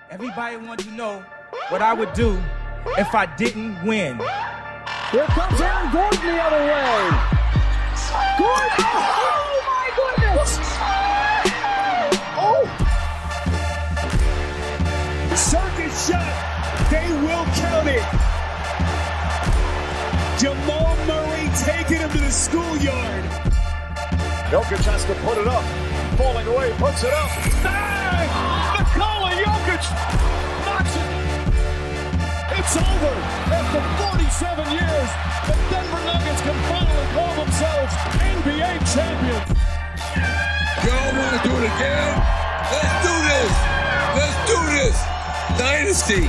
Everybody wants to know what I would do if I didn't win. Here comes Aaron Gordon the other way. Gordon! Oh my goodness! Oh! Circus shot. They will count it. Jamal Murray taking him to the schoolyard. Jokic has to put it up. Falling away, puts it up. Bang! Nikola Jokic knocks it. It's over. After 47 years, the Denver Nuggets can finally call themselves NBA champions. Y'all want to do it again? Let's do this. Let's do this. Dynasty.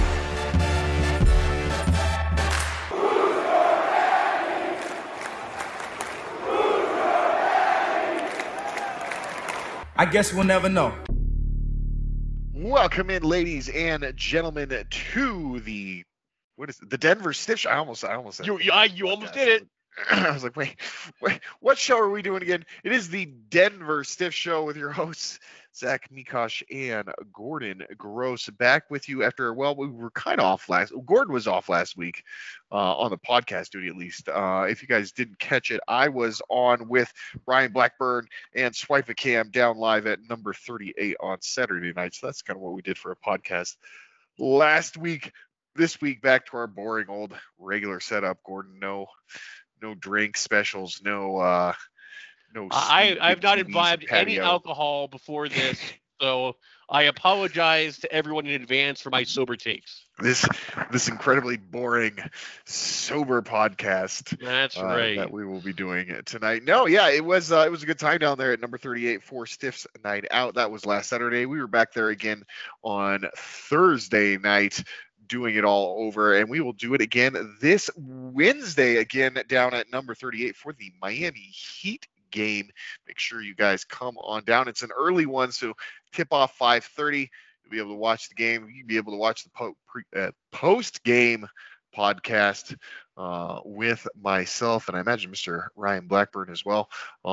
I guess we'll never know. Welcome in, ladies and gentlemen, to the Denver Stiff Show. I almost said you almost did it. I was like, wait, what show are we doing again? It is the Denver Stiff Show with your hosts Zach Mikosh and Gordon Gross, back with you after, well, we were kind of off Gordon was off last week on the podcast duty, at least. If you guys didn't catch it, I was on with Ryan Blackburn and Swipe a Cam down live at number 38 on Saturday night. So that's kind of what we did for a podcast last week. This week, back to our boring old regular setup. Gordon, no drink specials, no I've not imbibed any alcohol before this, so I apologize to everyone in advance for my sober takes. This incredibly boring sober podcast. That's right. That we will be doing tonight. No, yeah, it was a good time down there at number 38 for Stiff's Night Out. That was last Saturday. We were back there again on Thursday night, doing it all over, and we will do it again this Wednesday again down at number 38 for the Miami Heat game. Make sure you guys come on down. It's an early one, so tip off 5:30. You'll be able to watch the game. You'll be able to watch the post game podcast with myself, and I imagine Mr. Ryan Blackburn as well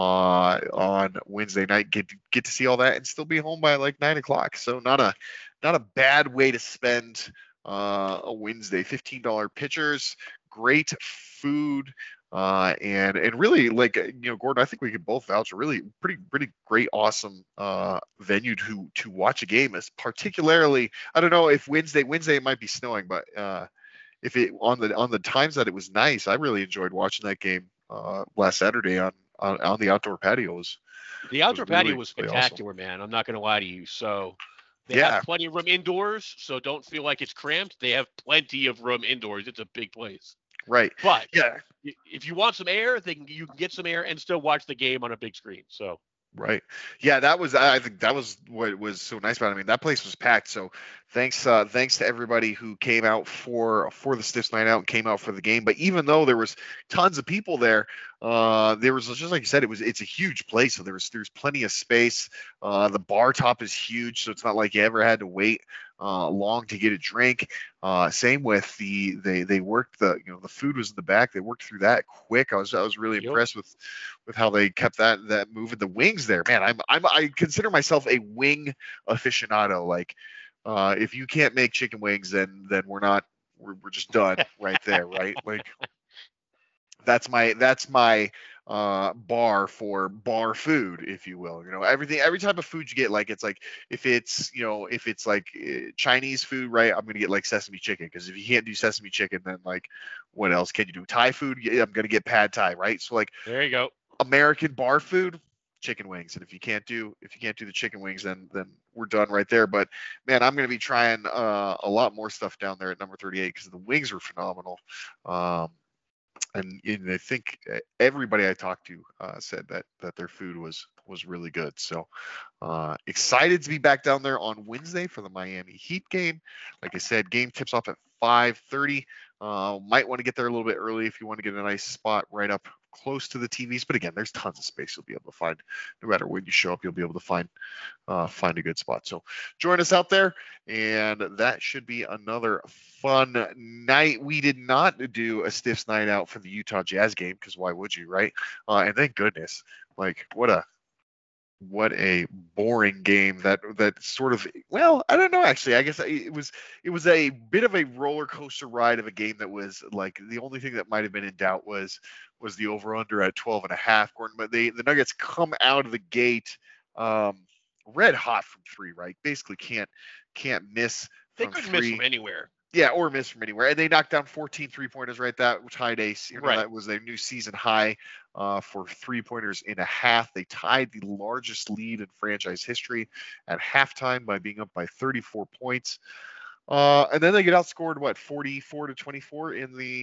on Wednesday night. Get to see all that and still be home by like 9 o'clock. So not a bad way to spend a Wednesday. $15 pitchers, great food, and really, like, Gordon, I think we could both vouch, a really pretty great, awesome venue to watch a game. Is particularly, I don't know if Wednesday it might be snowing, but if it on the times that it was nice, I really enjoyed watching that game last Saturday on the outdoor patios. The outdoor patio was really spectacular, awesome. man. I'm not going to lie to you. So they have plenty of room indoors, so don't feel like it's cramped. They have plenty of room indoors. It's a big place. Right. But yeah, if you want some air, you can get some air and still watch the game on a big screen. So. Right. Yeah, I think that was what was so nice about it. I mean, that place was packed. So thanks to everybody who came out for the Stiffs Night Out and came out for the game. But even though there was tons of people there was, just like you said, it's a huge place. So there's plenty of space. The bar top is huge, so it's not like you ever had to wait long to get a drink. Same with they worked the food was in the back. They worked through that quick. I was really impressed with how they kept that moving. The wings there, man. I consider myself a wing aficionado. Like, if you can't make chicken wings, then we're just done right there, right? Like, that's my bar for bar food, if you will. Every type of food you get, like, it's like if it's like Chinese food, right? I'm gonna get like sesame chicken, because if you can't do sesame chicken, then like what else can you do? Thai food, yeah, I'm gonna get pad Thai, right? So like, there you go. American bar food, chicken wings. And if you can't do the chicken wings, then we're done right there. But man, I'm gonna be trying a lot more stuff down there at number 38 because the wings were phenomenal. And I think everybody I talked to said that their food was really good. So excited to be back down there on Wednesday for the Miami Heat game. Like I said, game tips off at 5:30. Might want to get there a little bit early if you want to get a nice spot right up close to the TVs. But again, there's tons of space you'll be able to find. No matter when you show up, you'll be able to find a good spot. So join us out there, and that should be another fun night. We did not do a Stiffs Night Out for the Utah Jazz game, because why would you, right? And thank goodness. Like, what a What a boring game that sort of, well, I don't know, actually. I guess it was a bit of a roller coaster ride of a game that was like the only thing that might have been in doubt was the over under at 12.5, Gordon. But the Nuggets come out of the gate red hot from three, right? Basically can't miss They from couldn't three. miss from anywhere. Yeah, or miss from anywhere. And they knocked down 14 3-pointers, right? That tied right. That was a new season high for 3-pointers in a half. They tied the largest lead in franchise history at halftime by being up by 34 points. And then they get outscored, 44-24 in the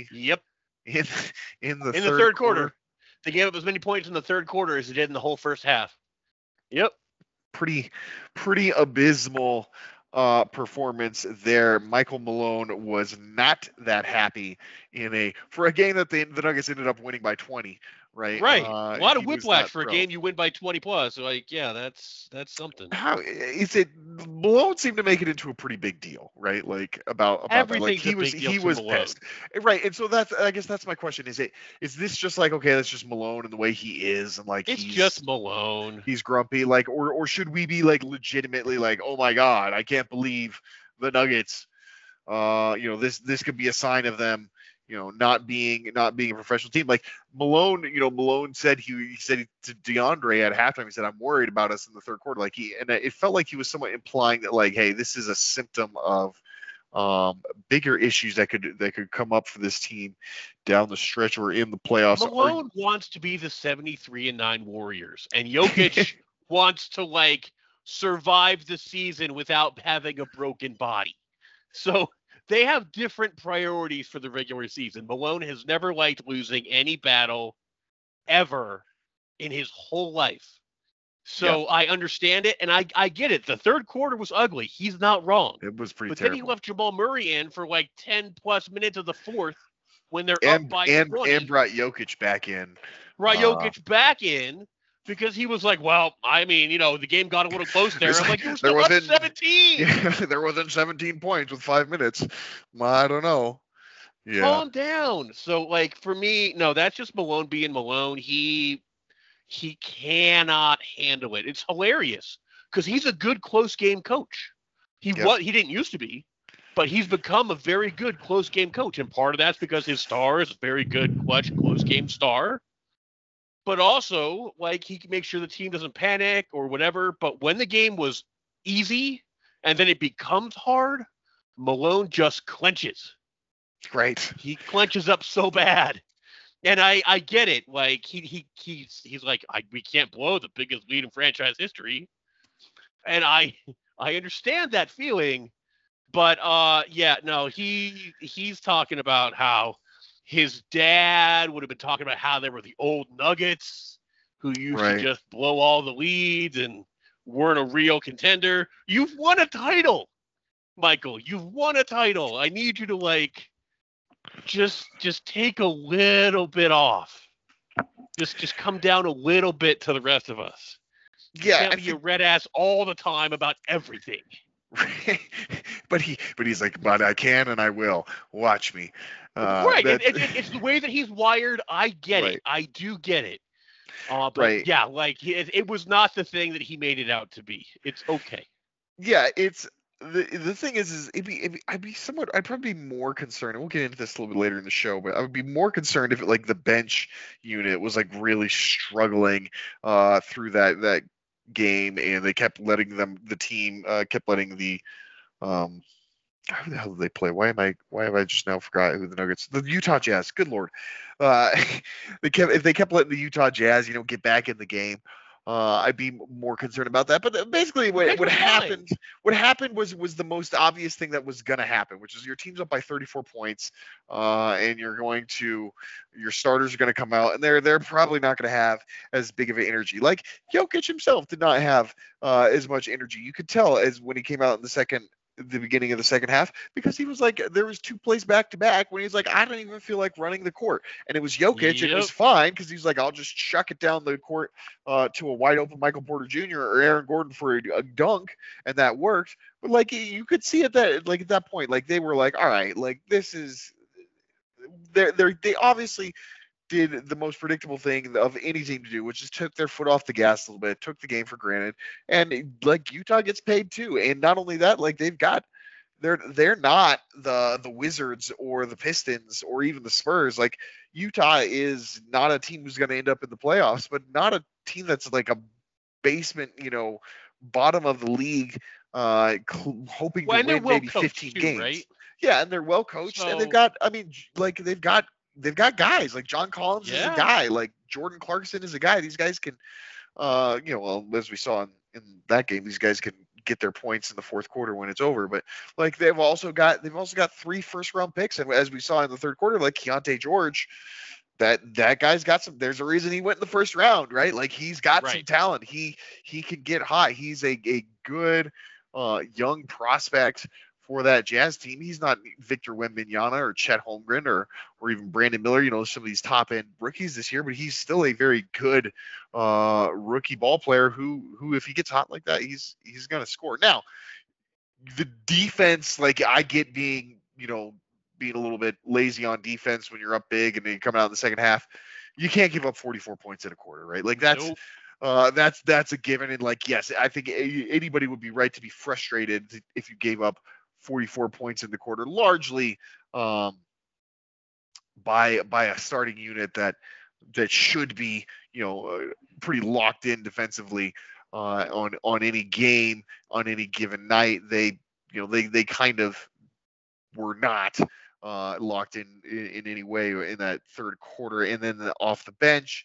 in the third quarter. They gave up as many points in the third quarter as they did in the whole first half. Yep. Pretty abysmal performance there. Michael Malone was not that happy for a game that the Nuggets ended up winning by 20, right? Right. A lot of whiplash for a game you win by 20 plus. So that's something. How is it? Malone seemed to make it into a pretty big deal, right? Like about everything. Like he was pissed, right? And so I guess that's my question. Is this just like, okay, that's just Malone and the way he is, and like it's just Malone. He's grumpy, like, or should we be like legitimately like, oh my God, I can't believe the Nuggets. This could be a sign of them, not being a professional team. Like Malone said he said to DeAndre at halftime, he said, I'm worried about us in the third quarter. And it felt like he was somewhat implying that, like, hey, this is a symptom of bigger issues that could come up for this team down the stretch or in the playoffs. Malone wants to be the 73-9 Warriors, and Jokic wants to like survive the season without having a broken body. So they have different priorities for the regular season. Malone has never liked losing any battle ever in his whole life. So yeah. I understand it, and I get it. The third quarter was ugly. He's not wrong. It was pretty terrible. But then he left Jamal Murray in for like 10-plus minutes of the fourth when they're up by 20. And brought Jokic back in. Jokic back in because he was like, well, I mean, the game got a little close there. I'm like, you're still up 17. Yeah, they're within 17 points with 5 minutes. I don't know. Yeah. Calm down. So, like, for me, no, that's just Malone being Malone. He cannot handle it. It's hilarious because he's a good close game coach. He didn't used to be, but he's become a very good close game coach. And part of that's because his star is a very good clutch close game star. But also, like, he can make sure the team doesn't panic or whatever. But when the game was easy and then it becomes hard, Malone just clenches. Right. He clenches up so bad. And I get it. Like, he's like, we can't blow the biggest lead in franchise history. And I understand that feeling. But, he's talking about how his dad would have been talking about how they were the old Nuggets who used to just blow all the leads and weren't a real contender. You've won a title, Michael. You've won a title. I need you to, like, just take a little bit off. Just come down a little bit to the rest of us. Yeah. You can't be a red ass all the time about everything. but he's like, but I can and I will. Watch me. Right. It's the way that he's wired. I get it. I do get it. But yeah, like it was not the thing that he made it out to be. It's okay. Yeah, it's the thing is I'd probably be more concerned, and we'll get into this a little bit later in the show, but I would be more concerned if like the bench unit was like really struggling through that game, and they kept letting who the hell did they play? Why have I just now forgot who the Nuggets? The Utah Jazz. Good Lord. If they kept letting the Utah Jazz, get back in the game, I'd be more concerned about that. But basically what happened was the most obvious thing that was going to happen, which is your team's up by 34 points, and your starters are going to come out, and they're probably not going to have as big of an energy. Like Jokic himself did not have as much energy. You could tell as when he came out in the beginning of the second half, because he was like, there was 2 plays back to back when he was like, I don't even feel like running the court. And it was Jokic. Yep. And it was fine because he's like, I'll just chuck it down the court to a wide open Michael Porter Jr. or Aaron Gordon for a dunk. And that worked. But like, you could see at that point, like they were like, all right, like this is, they obviously did the most predictable thing of any team to do, which is took their foot off the gas a little bit, took the game for granted, and like Utah gets paid too. And not only that, like they're not the Wizards or the Pistons or even the Spurs. Like Utah is not a team who's going to end up in the playoffs, but not a team that's like a basement, bottom of the league, hoping to win maybe 15 games. Right? Yeah, and they're well coached, and they've got guys like John Collins is a guy, like Jordan Clarkson is a guy. These guys can, as we saw in that game, these guys can get their points in the fourth quarter when it's over. But like they've also got 3 first-round picks, and as we saw in the third quarter, like Keontae George, that guy's got some. There's a reason he went in the first round, right? Like he's got some talent. He can get high. He's a good young prospect for that Jazz team. He's not Victor Wembanyama or Chet Holmgren or even Brandon Miller, some of these top end rookies this year, but he's still a very good rookie ball player who if he gets hot like that, he's going to score. Now, the defense, like I get being a little bit lazy on defense when you're up big and then you come out in the second half, you can't give up 44 points in a quarter, right? Like that's a given. And like, yes, I think anybody would be right to be frustrated if you gave up 44 points in the quarter, largely by a starting unit that should be pretty locked in defensively on any game on any given night. They kind of were not locked in any way in that third quarter, and then off the bench.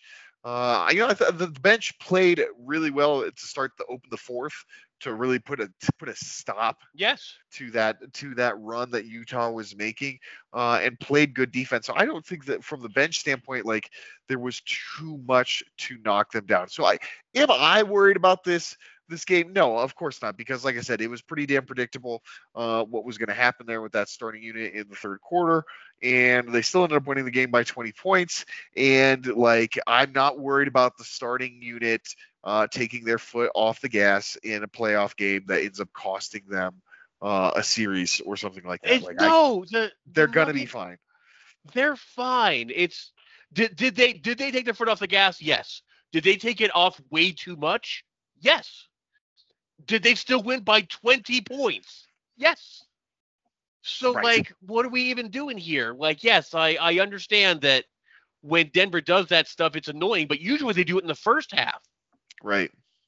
The bench played really well to start to open the fourth to really put a stop to that run that Utah was making and played good defense. So I don't think that from the bench standpoint, like there was too much to knock them down. So am I worried about this game? No, of course not, because like I said, it was pretty damn predictable what was going to happen there with that starting unit in the third quarter, and they still ended up winning the game by 20 points. And like, I'm not worried about the starting unit taking their foot off the gas in a playoff game that ends up costing them a series or something like that. They're going to be fine. They're fine. Did they take their foot off the gas? Yes. Did they take it off way too much? Yes. Did they still win by 20 points? Yes. So, like, what are we even doing here? Like, yes, I understand that when Denver does that stuff, it's annoying, but usually they do it in the first half. Right.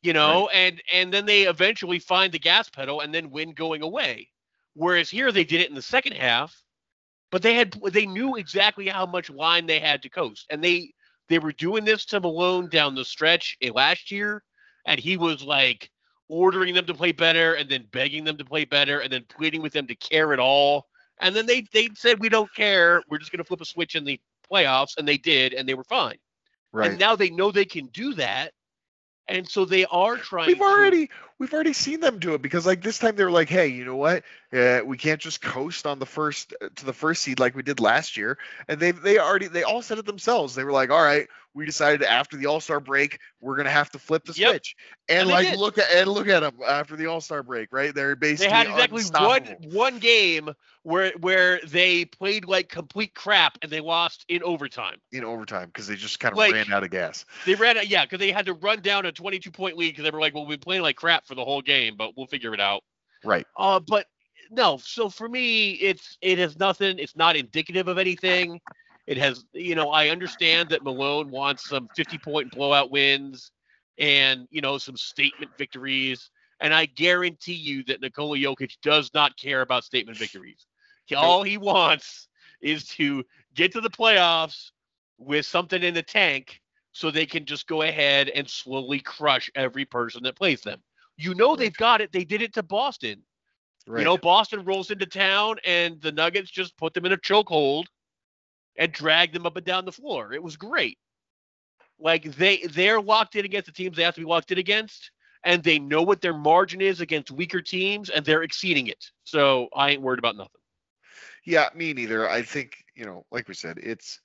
And then they eventually find the gas pedal and then win going away. Whereas here they did it in the second half, but they knew exactly how much line they had to coast. And they were doing this to Malone down the stretch last year, and he was like ordering them to play better and then begging them to play better and then pleading with them to care at all. And then they said, we don't care. We're just going to flip a switch in the playoffs. And they did, and they were fine. Right. And now they know they can do that. And so they are trying. We've already seen them do it, because like this time they were like, hey, you know what? We can't just coast on the first seed like we did last year. And they all said it themselves. They were like, all right, we decided after the All-Star break we're gonna have to flip the switch. And like look at them after the All-Star break, right? They're basically they had exactly one game where they played like complete crap and they lost in overtime. Because they just kind of ran out of gas. They ran out, because they had to run down a 22-point lead because they were like, well, we've been playing like crap for the whole game, but we'll figure it out. Right. But no. So for me, it has nothing. It's not indicative of anything. It has, I understand that Malone wants some 50-point blowout wins and, some statement victories. And I guarantee you that Nikola Jokic does not care about statement victories. All he wants is to get to the playoffs with something in the tank so they can just go ahead and slowly crush every person that plays them. They've got it. They did it to Boston. Right. Boston rolls into town and the Nuggets just put them in a chokehold and drag them up and down the floor. It was great. Like they're locked in against the teams they have to be locked in against, and they know what their margin is against weaker teams, and they're exceeding it. So I ain't worried about nothing. Yeah, me neither. I think, like we said, it's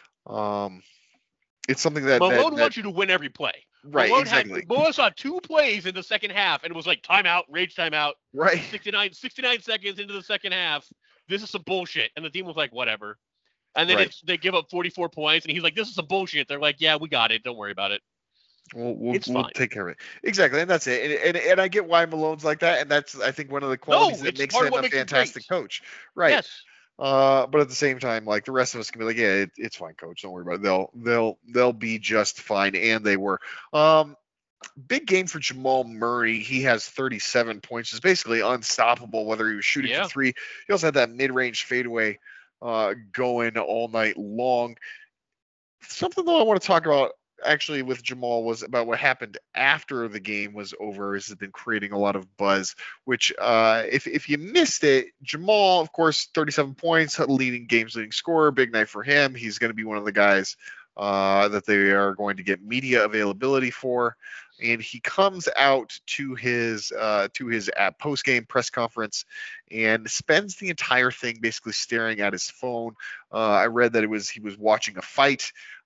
something that Malone wants you to win every play. Right, exactly. Malone saw 2 plays in the second half, and it was like timeout, rage timeout. Right. 69 seconds into the second half. This is some bullshit. And the team was like, whatever. And then Right. they give up 44 points, and he's like, "This is some bullshit." They're like, "Yeah, we got it. Don't worry about it." We'll It's fine. take care of it. Exactly, and that's it. And I get why Malone's like that, and that's, I think, one of the qualities that it's makes part of him what a makes him fantastic great. coach. Right. Yes. But at the same time, like, the rest of us can be like, yeah, it's fine, coach. Don't worry about it. They'll be just fine, and they were. Big game for Jamal Murray. He has 37 points. It's basically unstoppable, whether he was shooting for three. He also had that mid-range fadeaway going all night long. Something, though, I want to talk about actually with Jamal was about what happened after the game was over. Has been creating a lot of buzz, which if you missed it, Jamal, of course, 37 points, leading scorer, big night for him. He's going to be one of the guys that they are going to get media availability for. And he comes out to his post-game press conference and spends the entire thing basically staring at his phone. I read that he was watching a fight,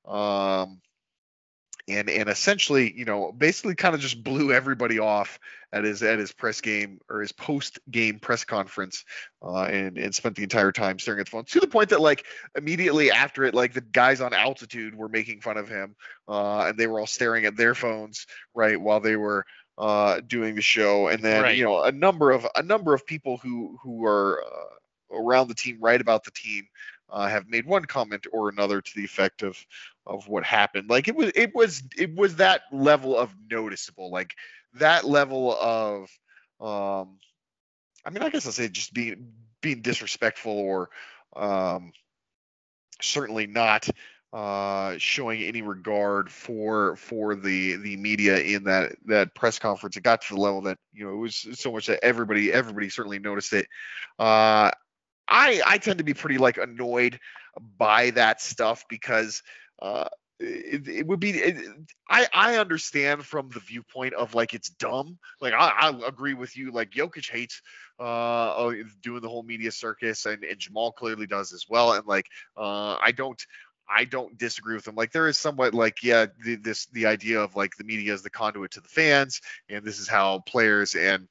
and essentially, basically kind of just blew everybody off at his press game or his post-game press conference, and spent the entire time staring at the phone, to the point that, like, immediately after it, like, the guys on altitude were making fun of him, and they were all staring at their phones, right, while they were doing the show. And then, Right. a number of people who are around the team, right about the team, have made one comment or another to the effect of what happened. Like, it was that level of noticeable, like that level of, I mean, I guess I'll say just being disrespectful, or certainly not showing any regard for the media in that press conference. It got to the level that, it was so much that everybody certainly noticed it. I tend to be pretty, like, annoyed by that stuff, because it would be, I understand from the viewpoint of, like, it's dumb. Like, I agree with you. Like, Jokic hates doing the whole media circus, and Jamal clearly does as well. And, like, I don't disagree with him. Like, there is somewhat, like, yeah, the idea of, like, the media is the conduit to the fans, and this is how players and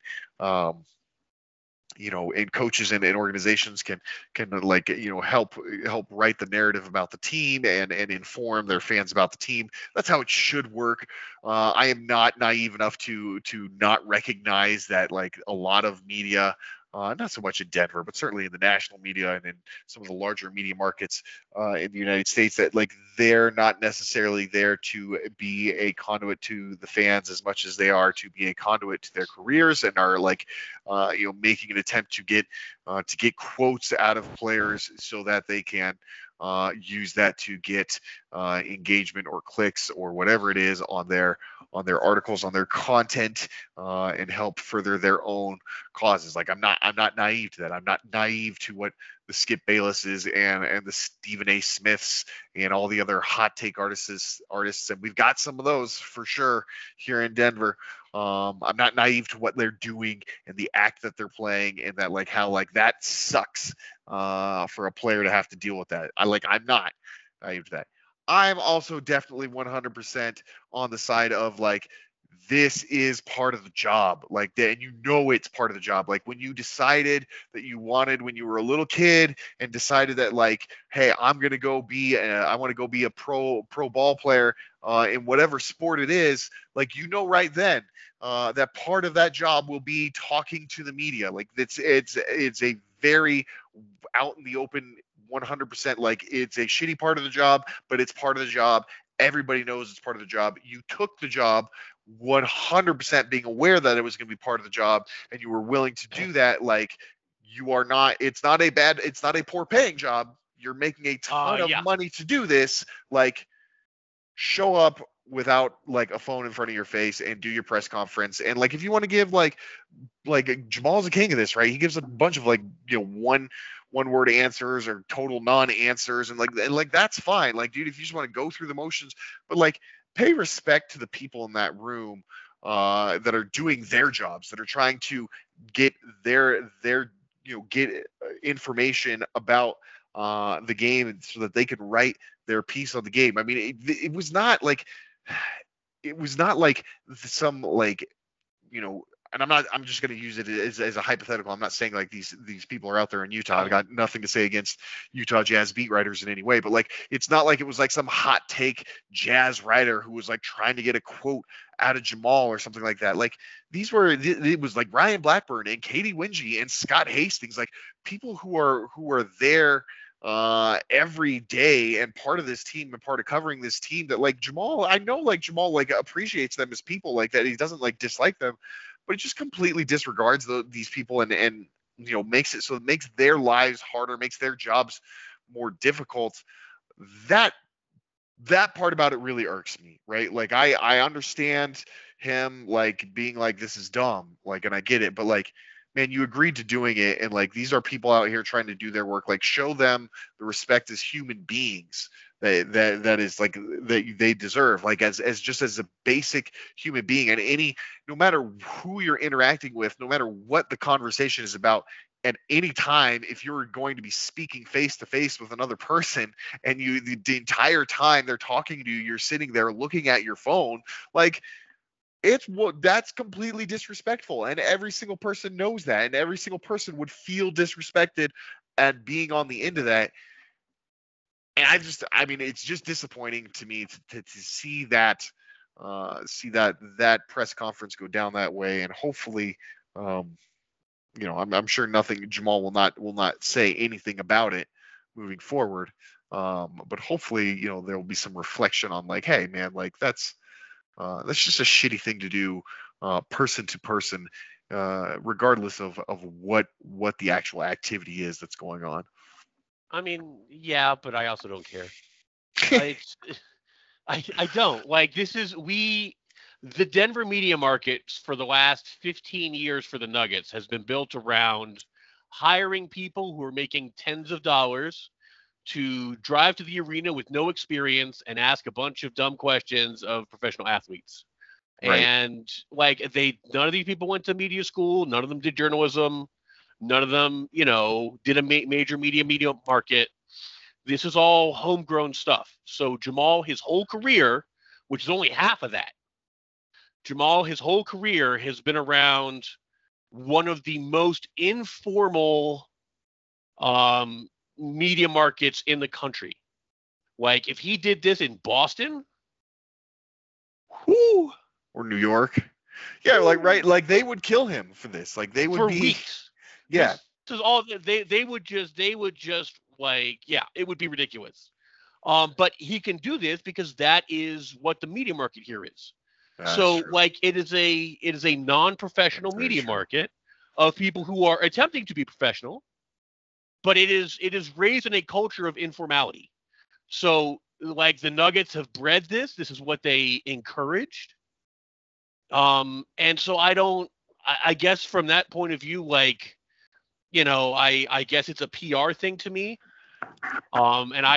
and coaches and organizations can like, help write the narrative about the team and inform their fans about the team. That's how it should work. I am not naive enough to not recognize that, like, a lot of media, not so much in Denver, but certainly in the national media and in some of the larger media markets in the United States, that, like, they're not necessarily there to be a conduit to the fans as much as they are to be a conduit to their careers, and are, like, making an attempt to get quotes out of players so that they can use that to get engagement or clicks or whatever it is on their articles, on their content, and help further their own causes. Like, I'm not naive to that. I'm not naive to what the Skip Baylesses and the Stephen A. Smiths and all the other hot take artists, and we've got some of those for sure here in Denver. I'm not naive to what they're doing and the act that they're playing, and that, like, how, like, that sucks for a player to have to deal with that. I'm not naive to that. I'm also definitely 100% on the side of, like, this is part of the job, like that, and it's part of the job. Like, when you decided that you wanted, when you were a little kid, and decided that, like, hey, I want to go be a pro ball player in whatever sport it is, like, right then that part of that job will be talking to the media. Like, it's a very out in the open, 100%, like, it's a shitty part of the job, but it's part of the job. Everybody knows it's part of the job. You took the job 100% being aware that it was going to be part of the job, and you were willing to do that. Like, it's not a poor paying job. You're making a ton of money to do this. Like, show up without, like, a phone in front of your face and do your press conference. And, like, if you want to give, like Jamal's a king of this, right? He gives a bunch of, like, one word answers or total non-answers, and like that's fine. Like, dude, if you just want to go through the motions, but, like, pay respect to the people in that room that are doing their jobs, that are trying to get their get information about the game, so that they can write their piece on the game. I mean, it was not like some, like, and I'm just going to use it as a hypothetical. I'm not saying like these people are out there in Utah. I've got nothing to say against Utah Jazz beat writers in any way, but like, it's not like it was like some hot take Jazz writer who was like trying to get a quote out of Jamal or something like that. Like, it was like Ryan Blackburn and Katie Winge and Scott Hastings, like people who are there every day and part of this team and part of covering this team, that like Jamal, I know like Jamal like appreciates them as people, like that he doesn't like dislike them, but he just completely disregards these people and makes it so it makes their lives harder, makes their jobs more difficult. That part about it really irks me, right? Like I understand him like being like, this is dumb, like, and I get it, but like, man, you agreed to doing it, and like, these are people out here trying to do their work. Like, show them the respect as human beings that is like that they deserve, like as just as a basic human being. And no matter who you're interacting with, no matter what the conversation is about, at any time, if you're going to be speaking face to face with another person and the entire time they're talking to you, you're sitting there looking at your phone, like, that's completely disrespectful, and every single person knows that, and every single person would feel disrespected at being on the end of that. And it's just disappointing to me to see that press conference go down that way. And hopefully, I'm sure Jamal will not say anything about it moving forward. But hopefully, there will be some reflection on like, hey man, like that's just a shitty thing to do, person to person, regardless of what the actual activity is that's going on. I mean, yeah, but I also don't care. I don't. Like, the Denver media market for the last 15 years for the Nuggets has been built around hiring people who are making tens of dollars to drive to the arena with no experience and ask a bunch of dumb questions of professional athletes. Right. And like, none of these people went to media school. None of them did journalism. None of them, did a major media market. This is all homegrown stuff. So Jamal, his whole career, which is only half of that, his whole career has been around one of the most informal media markets in the country. Like, if he did this in Boston, or New York, yeah, like, right, like they would kill him for this. Like, they would for be weeks. Yeah, this is all they would just like, yeah, it would be ridiculous. But he can do this because that is what the media market here is. So true. Like, it is a non-professional media market of people who are attempting to be professional, but it is raised in a culture of informality. So like, the Nuggets have bred this. This is what they encouraged. And so I guess from that point of view, like, I guess it's a PR thing to me. And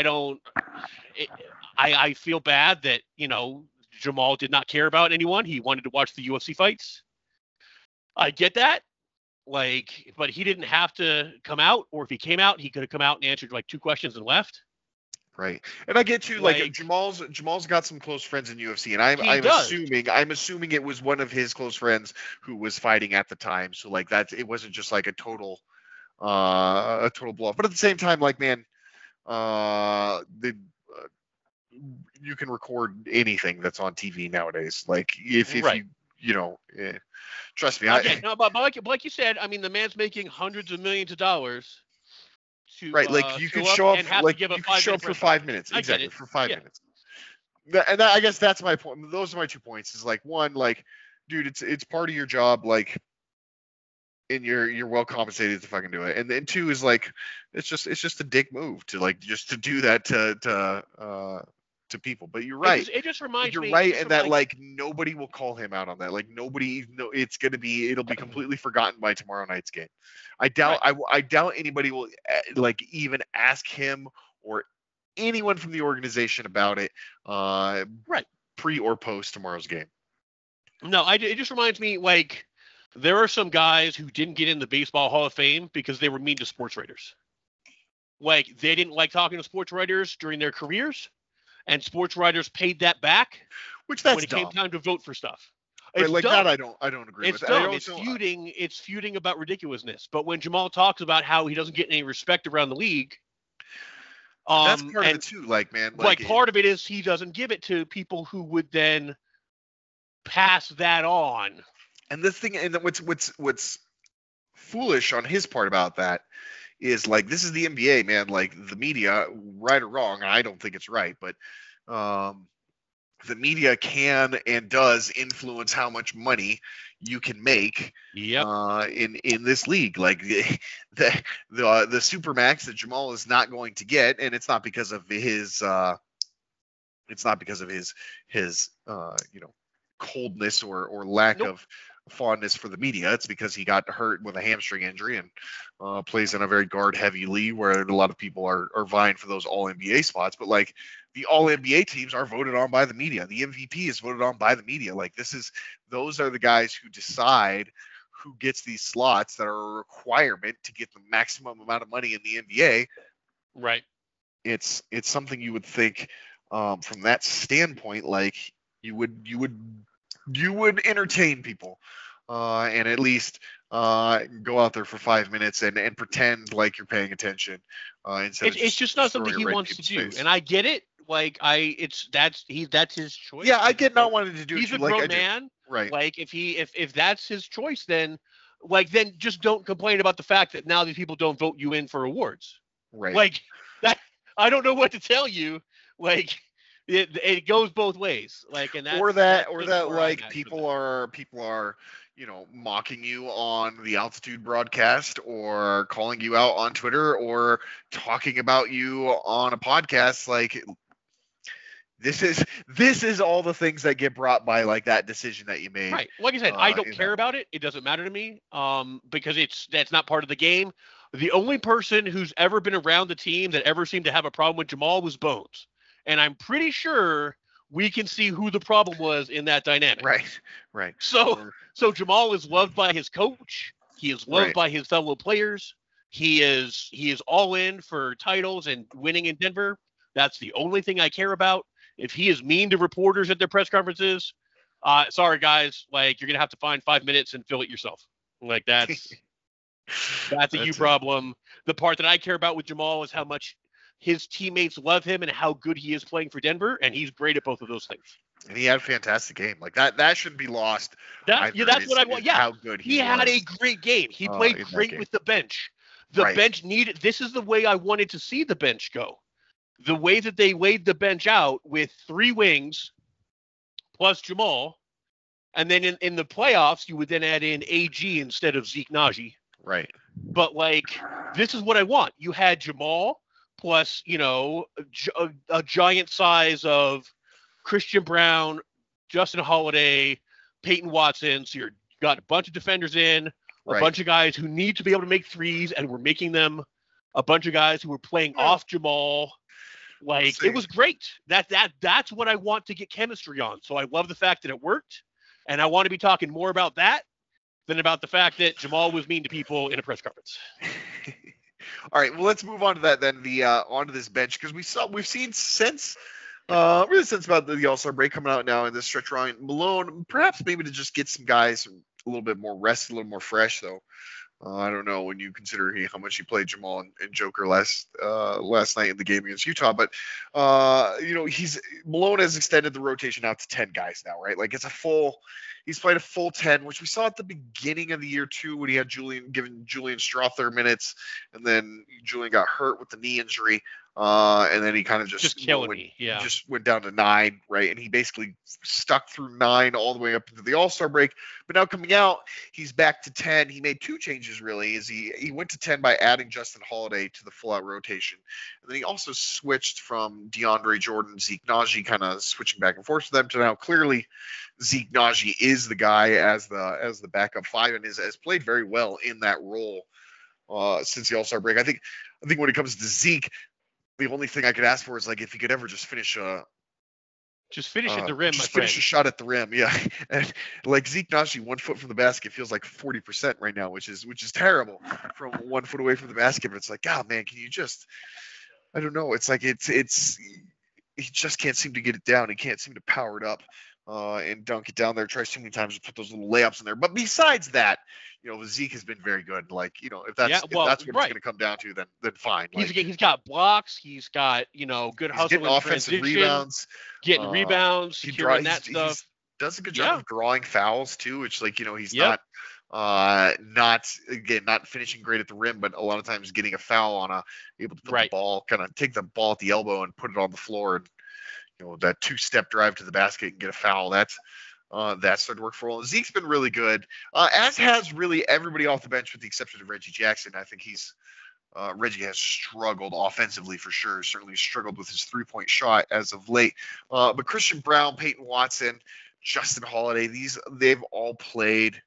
I feel bad that, Jamal did not care about anyone. He wanted to watch the UFC fights. I get that. Like, but he didn't have to come out, or if he came out, he could have come out and answered like 2 questions and left. Right. And I get you, like Jamal's got some close friends in UFC, and I'm assuming it was one of his close friends who was fighting at the time. So like, it wasn't just like a total bluff. But at the same time, like, man, you can record anything that's on TV nowadays. Like, if right. Trust me. But like you said, I mean, the man's making hundreds of millions of dollars. Right, like, you could show up, like, you could show up for 5 minutes. Exactly, for 5 minutes. And I guess that's my point. Those are my 2 points. Is like, one, like, dude, it's part of your job, like, and you're well compensated to fucking do it. And then 2 is like, it's just a dick move to like, just to do that to people. But you're right. It just reminds me. You're right, and that like, nobody will call him out on that. Like, it'll be completely forgotten by tomorrow night's game. I doubt anybody will like even ask him or anyone from the organization about it. Right. Pre or post tomorrow's game. No, it just reminds me, like, there are some guys who didn't get in the Baseball Hall of Fame because they were mean to sports writers. Like, they didn't like talking to sports writers during their careers, and sports writers paid that back when it came time to vote for stuff. It's like dumb. that, I don't agree It's with. dumb. It's feuding about ridiculousness. But when Jamal talks about how he doesn't get any respect around the league, that's part of it too. Like, man, like part of it is he doesn't give it to people who would then pass that on. And the thing, and what's foolish on his part about that is, like, this is the NBA, man. Like, the media, right or wrong, I don't think it's right, but the media can and does influence how much money you can make in this league. Like, the supermax that Jamal is not going to get, and it's not because of his coldness or lack of fondness for the media. It's because he got hurt with a hamstring injury and plays in a very guard heavy league where a lot of people are vying for those all NBA spots. But, like, the all NBA teams are voted on by the media. The MVP is voted on by the media. Like, those are the guys who decide who gets these slots that are a requirement to get the maximum amount of money in the NBA. Right. It's something you would think from that standpoint, like, you would entertain people and at least go out there for 5 minutes and pretend like you're paying attention. It's just not something he wants to do, and I get it. Like, that's his choice. Yeah, I get not wanting to do it. He's a grown man, right? Like, if that's his choice, then just don't complain about the fact that now these people don't vote you in for awards. Right. Like, that, I don't know what to tell you. Like, it goes both ways. Like, and that people are mocking you on the Altitude broadcast or calling you out on Twitter or talking about you on a podcast. Like, this is all the things that get brought by, like, that decision that you made. Right. Like I said, I don't care about it. It doesn't matter to me. Because that's not part of the game. The only person who's ever been around the team that ever seemed to have a problem with Jamal was Bones. And I'm pretty sure we can see who the problem was in that dynamic. Right. So Jamal is loved by his coach. He is loved by his fellow players. He is all in for titles and winning in Denver. That's the only thing I care about. If he is mean to reporters at their press conferences, sorry guys, like, you're gonna have to find 5 minutes and fill it yourself. Like, that's a you problem. The part that I care about with Jamal is how much his teammates love him and how good he is playing for Denver, and he's great at both of those things. And he had a fantastic game. Like, that shouldn't be lost. That's what I want. Yeah, how good he had a great game. He played great with the bench. The bench needed. This is the way I wanted to see the bench go. The way that they laid the bench out with 3 wings plus Jamal, and then in the playoffs you would then add in AG instead of Zeke Naji. Right. But, like, this is what I want. You had Jamal plus, a giant size of Christian Brown, Justin Holiday, Peyton Watson. So you got a bunch of defenders in, a bunch of guys who need to be able to make threes, and we're making them. A bunch of guys who were playing off Jamal. Like, it was great. That's what I want to get chemistry on. So I love the fact that it worked, and I want to be talking more about that than about the fact that Jamal was mean to people in a press conference. All right, well, let's move on to that then. Onto this bench, because we've seen since about the All-Star break coming out now in this stretch run, Malone perhaps maybe to just get some guys a little bit more rested, a little more fresh, though. I don't know when you consider how much he played Jamal and Joker last night in the game against Utah, but Malone has extended the rotation out to 10 guys now, right? Like, he's played a full 10, which we saw at the beginning of the year too, when he had giving Julian Strother minutes, and then Julian got hurt with the knee injury. And then he kind of just went down to 9, right? And he basically stuck through 9 all the way up into the All-Star break. But now coming out, he's back to 10. He made 2 changes, really. He went to 10 by adding Justin Holiday to the full-out rotation. And then he also switched from DeAndre Jordan, Zeke Naji, kind of switching back and forth with them to now clearly Zeke Naji is the guy as the backup 5 and has played very well in that role since the All-Star break. I think when it comes to Zeke, the only thing I could ask for is, like, if he could ever just finish at the rim. Just finish a shot at the rim, yeah. And, like, Zeke Naji, 1 foot from the basket feels like 40% right now, which is terrible from 1 foot away from the basket. But it's like, God, man, can you just? I don't know. It's like he just can't seem to get it down. He can't seem to power it up. and dunk it down there. Tries too many times to put those little layups in there. But besides that, Zeke has been very good. Like, if that's what it's going to come down to, then fine. Like, he's got blocks. He's got good hustle and offensive rebounds, getting rebounds, securing that stuff. He does a good job of drawing fouls too, which he's not finishing great at the rim, but a lot of times getting a foul able to put the ball, kind of take the ball at the elbow and put it on the floor, and that 2-step drive to the basket and get a foul. That started to work for him. Zeke's been really good, as has really everybody off the bench with the exception of Reggie Jackson. I think Reggie has struggled offensively for sure. Certainly struggled with his 3-point shot as of late. But Christian Braun, Peyton Watson, Justin Holiday, they've all played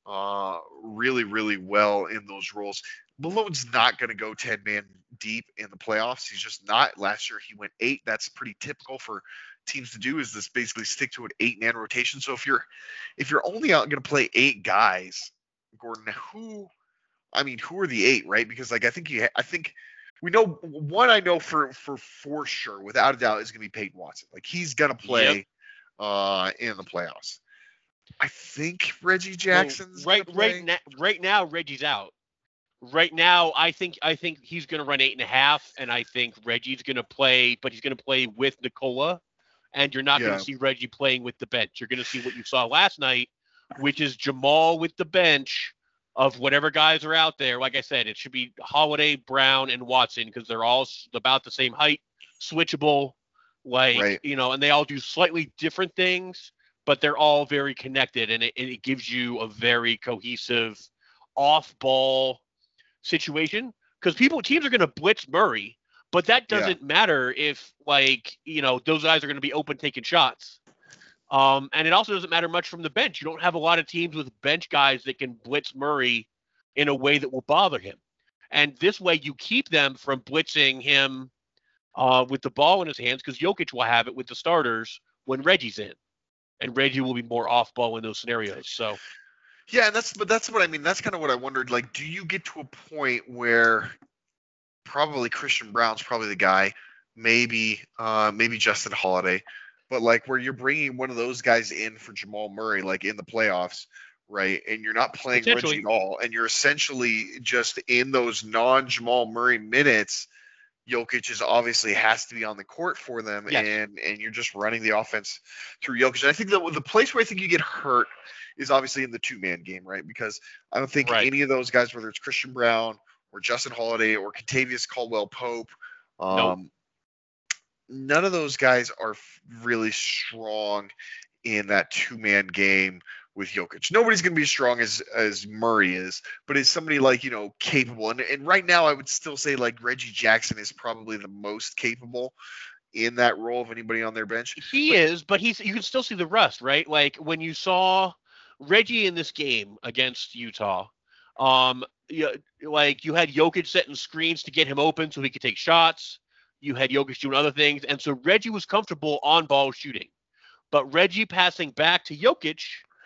really, really well in those roles. Malone's not going to go 10-man deep in the playoffs. He's just not. Last year he went 8. That's pretty typical for teams to do, is this basically stick to an 8-man rotation. So if you're only out going to play 8 guys, Gordon, who are the 8, right? Because I think we know one. I know for sure, without a doubt, is going to be Peyton Watson. Like, he's going to play in the playoffs. I think Reggie Jackson's right now Reggie's out. Right now, I think he's going to run 8.5, and I think Reggie's going to play, but he's going to play with Nikola, and you're not going to see Reggie playing with the bench. You're going to see what you saw last night, which is Jamal with the bench of whatever guys are out there. Like I said, it should be Holiday, Brown, and Watson, because they're all about the same height, switchable, and they all do slightly different things, but they're all very connected, and it gives you a very cohesive off-ball situation, because teams are going to blitz Murray, but that doesn't matter if those guys are going to be open taking shots. And it also doesn't matter much from the bench. You don't have a lot of teams with bench guys that can blitz Murray in a way that will bother him. And this way you keep them from blitzing him with the ball in his hands, because Jokic will have it with the starters when Reggie's in. And Reggie will be more off ball in those scenarios. So yeah, that's what I mean. That's kind of what I wondered. Like, do you get to a point where probably Christian Braun's probably the guy, maybe Justin Holiday, but where you're bringing one of those guys in for Jamal Murray, in the playoffs, right? And you're not playing Reggie at all, and you're essentially just in those non-Jamal Murray minutes. Jokic obviously has to be on the court for them, and you're just running the offense through Jokic. And I think the place where I think you get hurt is obviously in the 2-man game, right? Because I don't think any of those guys, whether it's Christian Braun or Justin Holiday or Kentavious Caldwell-Pope, none of those guys are really strong in that 2-man game with Jokic. Nobody's going to be as strong as Murray is, but is somebody capable. And right now I would still say Reggie Jackson is probably the most capable in that role of anybody on their bench. He is, but you can still see the rust, right? When you saw Reggie in this game against Utah, you had Jokic setting screens to get him open so he could take shots. You had Jokic doing other things, and so Reggie was comfortable on ball shooting. But Reggie passing back to Jokic,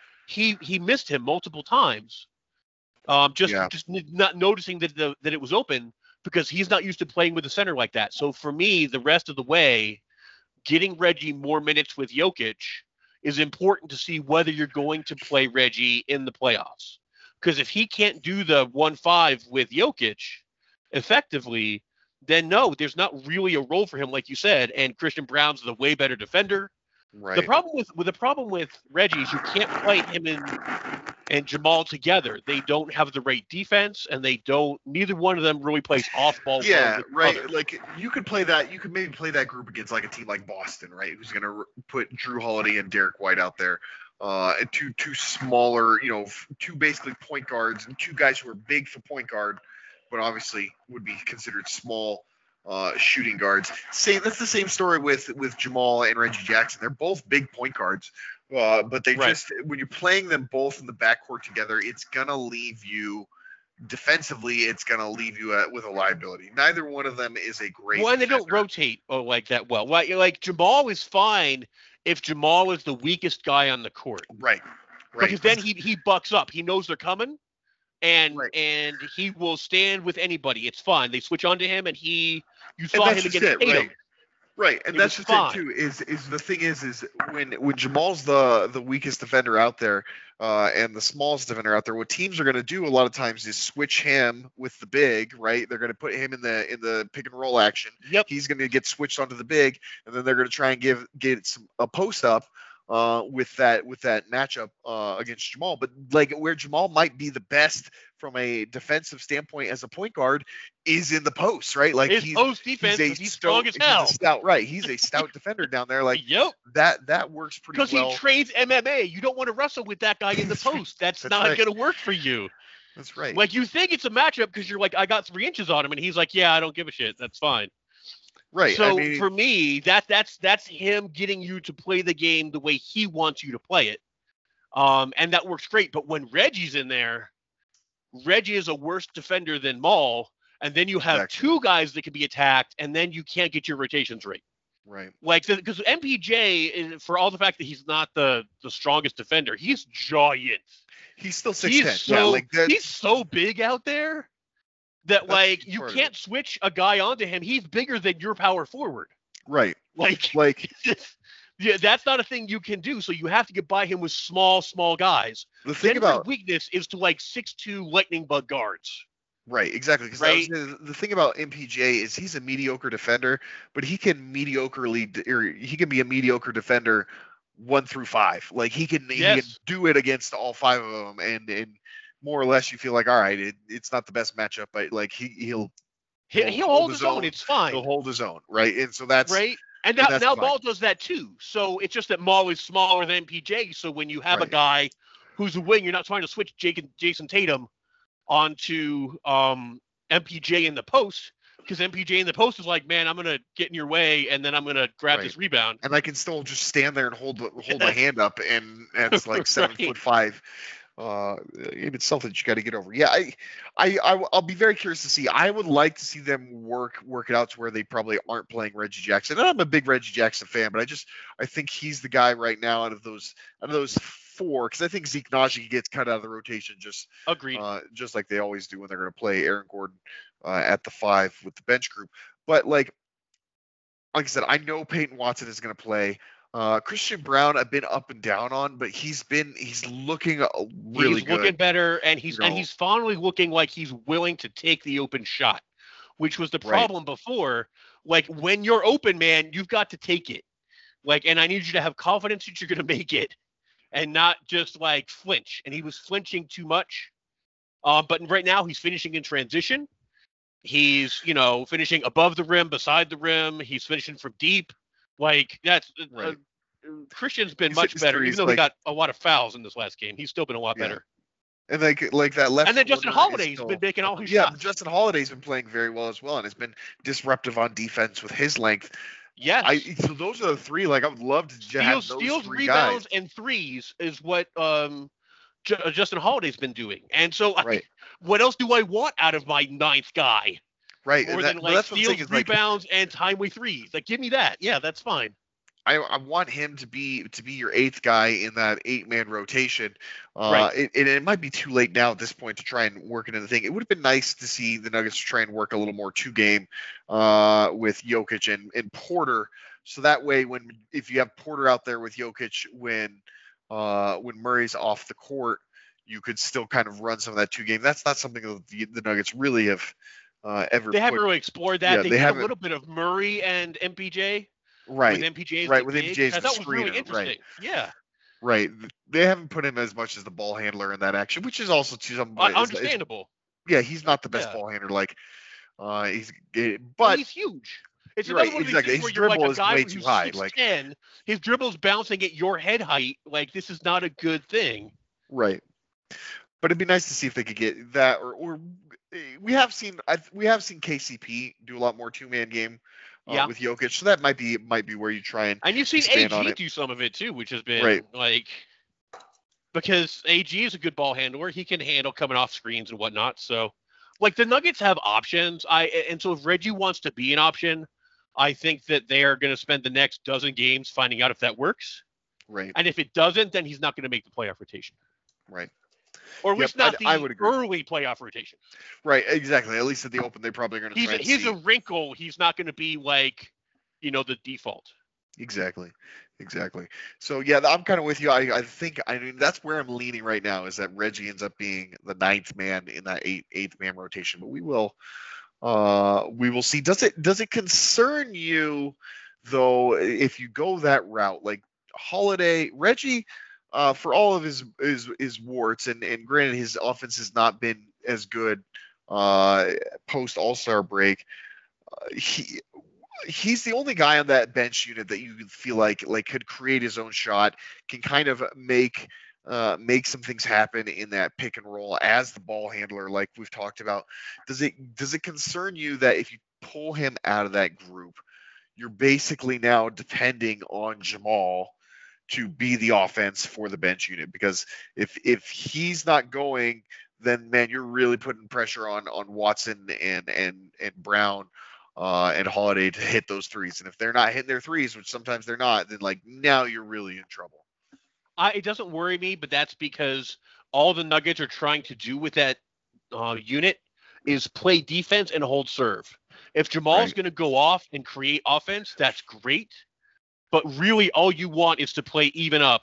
he missed him multiple times. Just not noticing that it was open, because he's not used to playing with a center like that. So for me, the rest of the way, getting Reggie more minutes with Jokic is important to see whether you're going to play Reggie in the playoffs. Because if he can't do the 1-5 with Jokic effectively, then no, there's not really a role for him, like you said. And Christian Braun's the way better defender. Right. The problem with Reggie is you can't play him and Jamal together. They don't have the right defense, and neither one of them really plays off ball. Yeah, right. Others. You could play that. You could maybe play that group against a team like Boston, right? Who's going to put Drew Holiday and Derek White out there, and two smaller, two basically point guards, and 2 guys who are big for point guard, but obviously would be considered small shooting guards. That's the same story with Jamal and Reggie Jackson. They're both big point guards, but they just, when you're playing them both in the backcourt together, it's gonna leave you defensively. It's gonna leave you with a liability. Neither one of them is a great. Well, and they don't rotate like that well. Like Jamal is fine if Jamal is the weakest guy on the court. Right. Because then he bucks up. He knows they're coming. And he will stand with anybody. It's fine. They switch on to him, and you saw him against Tatum. Right, and that's the thing too. Is the thing is when Jamal's the weakest defender out there, and the smallest defender out there, what teams are going to do a lot of times is switch him with the big. Right, they're going to put him in the pick and roll action. Yep, he's going to get switched onto the big, and then they're going to try and get a post up. With that matchup against Jamal, but like where Jamal might be the best from a defensive standpoint as a point guard is in the post, right? Like his post defense, he's strong as hell. He's a stout defender down there. Like yep, that works pretty well. Because he trains MMA. You don't want to wrestle with that guy in the post. That's not going to work for you. That's right. Like you think it's a matchup because you're like, I got 3 inches on him, and he's like, yeah, I don't give a shit. That's fine. Right. So for me, that's him getting you to play the game the way he wants you to play it. And that works great. But when Reggie's in there, Reggie is a worse defender than Maul. And then you have 2 guys that can be attacked, and then you can't get your rotations right. Right. Like, because MPJ, for all the fact that he's not the strongest defender, he's giant. He's still 6'10". He's so big out there. That like you can't switch a guy onto him. He's bigger than your power forward. Right. Like yeah, that's not a thing you can do. So you have to get by him with small guys. The thing Denver's about weakness is to like 6'2" lightning bug guards. Right, exactly. Because the thing about MPJ is he's a mediocre defender, but he can be a mediocre defender 1 through 5. Like he can do it against all 5 of them, and more or less you feel like, all right, it's not the best matchup, but like he'll hold his own. It's fine. He'll hold his own, right? And so that's right. And now Maul does that too. So it's just that Maul is smaller than MPJ. So when you have a guy who's a wing, you're not trying to switch Jason Tatum onto MPJ in the post, because MPJ in the post is like, man, I'm gonna get in your way, and then I'm gonna grab this rebound, and I can still just stand there and hold my hand up, and it's like 7'5". In itself that you got to get over. Yeah, I'll be very curious to see. I would like to see them work it out to where they probably aren't playing Reggie Jackson. And I'm a big Reggie Jackson fan, but I think he's the guy right now out of those 4, because I think Zeke Naji gets cut out of the rotation just like they always do when they're going to play Aaron Gordon at the 5 with the bench group. But like I said, I know Peyton Watson is going to play. Christian Brown I've been up and down on, but he's looking really good. He's looking better, and he's finally looking like he's willing to take the open shot, which was the problem before. Like when you're open, man, you've got to take it. Like, and I need you to have confidence that you're going to make it, and not just like flinch. And he was flinching too much. But right now he's finishing in transition. He's finishing above the rim, beside the rim. He's finishing from deep. Like that's Christian's been much better, even though he got a lot of fouls in this last game. He's still been a lot better. And like that left. And then Justin Holiday's been making all his shots. Yeah, Justin Holiday's been playing very well as well, and has been disruptive on defense with his length. Yes. So those are the 3. Like I would love to have those steals, 3 rebounds, guys. and threes is what Justin Holiday's been doing. And so, what else do I want out of my 9th guy? Right. More than like steals, rebounds, and timely threes. Like, give me that. Yeah, that's fine. I want him to be your 8th guy in that 8-man rotation. It might be too late now at this point to try and work into the thing. It would have been nice to see the Nuggets try and work a little more 2-game with Jokic and Porter. So that way, if you have Porter out there with Jokic when Murray's off the court, you could still kind of run some of that 2-game. That's not something that the Nuggets really have ever. They haven't really explored that. They had a little bit of Murray and MPJ. Right. With MPJ. Right. With MPJ as the that was really screener. interesting. Right. Yeah. Right. They haven't put in as much as the ball handler in that action, which is also understandable. He's not the best ball handler. Like, he's huge. It's right. Exactly. His dribble is way too high. 6'10", like his dribble's bouncing at your head height. Like this is not a good thing. Right. But it'd be nice to see if they could get that, or we have seen KCP do a lot more 2-man game. With Jokic, so that might be where you try and you've seen AG do some of it too, which has been like because AG is a good ball handler. He can handle coming off screens and whatnot. So, like the Nuggets have options. And so if Reggie wants to be an option, I think that they are going to spend the next dozen games finding out if that works. Right. And if it doesn't, then he's not going to make the playoff rotation. Right. Or at least not the early playoff rotation. Right, exactly. At least at the Open, they're probably going to try and he's a wrinkle. He's not going to be like, the default. Exactly. So yeah, I'm kind of with you. I think that's where I'm leaning right now, is that Reggie ends up being the ninth man in that eighth man rotation. But we will see. Does it concern you though if you go that route, like Holiday, Reggie, for all of his warts, and granted his offense has not been as good post All-Star break. He's the only guy on that bench unit that you feel like could create his own shot, can kind of make some things happen in that pick and roll as the ball handler, like we've talked about. Does it concern you that if you pull him out of that group, you're basically now depending on Jamal to be the offense for the bench unit? Because if he's not going, then man, you're really putting pressure on Watson and Brown and Holiday to hit those threes. And if they're not hitting their threes, which sometimes they're not, then like now you're really in trouble. It doesn't worry me, but that's because all the Nuggets are trying to do with that unit is play defense and hold serve. If Jamal's going to go off and create offense, that's great. But really, all you want is to play even up.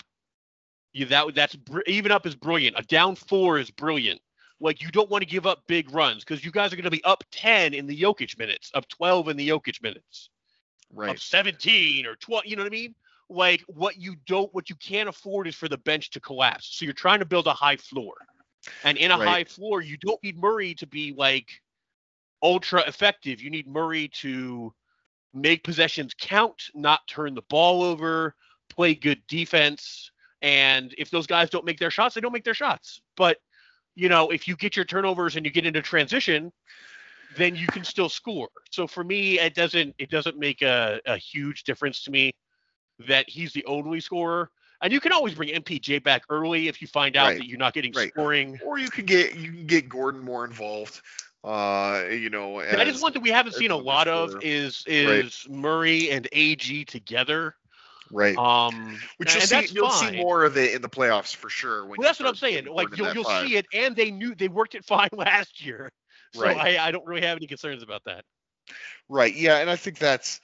Even up is brilliant. A down 4 is brilliant. Like, you don't want to give up big runs because you guys are going to be up 10 in the Jokic minutes, up 12 in the Jokic minutes, up 17 or 12. You know what I mean? Like, what you can't afford is for the bench to collapse. So you're trying to build a high floor, and in a high floor, you don't need Murray to be like ultra effective. You need Murray to make possessions count, not turn the ball over, play good defense. And if those guys don't make their shots, they don't make their shots. But if you get your turnovers and you get into transition, then you can still score. So for me, it doesn't make a huge difference to me that he's the only scorer. And you can always bring MPJ back early if you find out that you're not getting scoring. Or you can get Gordon more involved. That is one thing we haven't seen a lot of is Murray and AG together. Right. Which you'll see more of it in the playoffs for sure. That's what I'm saying. Like you'll see it, and they worked it fine last year. So I don't really have any concerns about that. Right. Yeah, and I think that's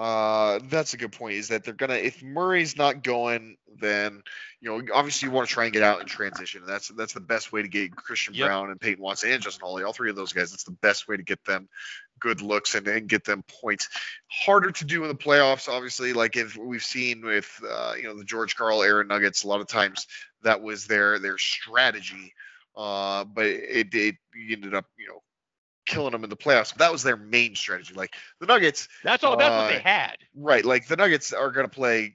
a good point. Is that they're gonna, if Murray's not going, then obviously you want to try and get out in transition. That's the best way to get Christian Brown and Peyton Watson and Justin Holiday, all three of those guys. That's the best way to get them good looks and get them points. Harder to do in the playoffs, obviously. Like if we've seen with the George Karl era Nuggets, a lot of times that was their strategy, but it ended up killing them in the playoffs. That was their main strategy. Like the Nuggets, that's what they had. Right, like the Nuggets are going to play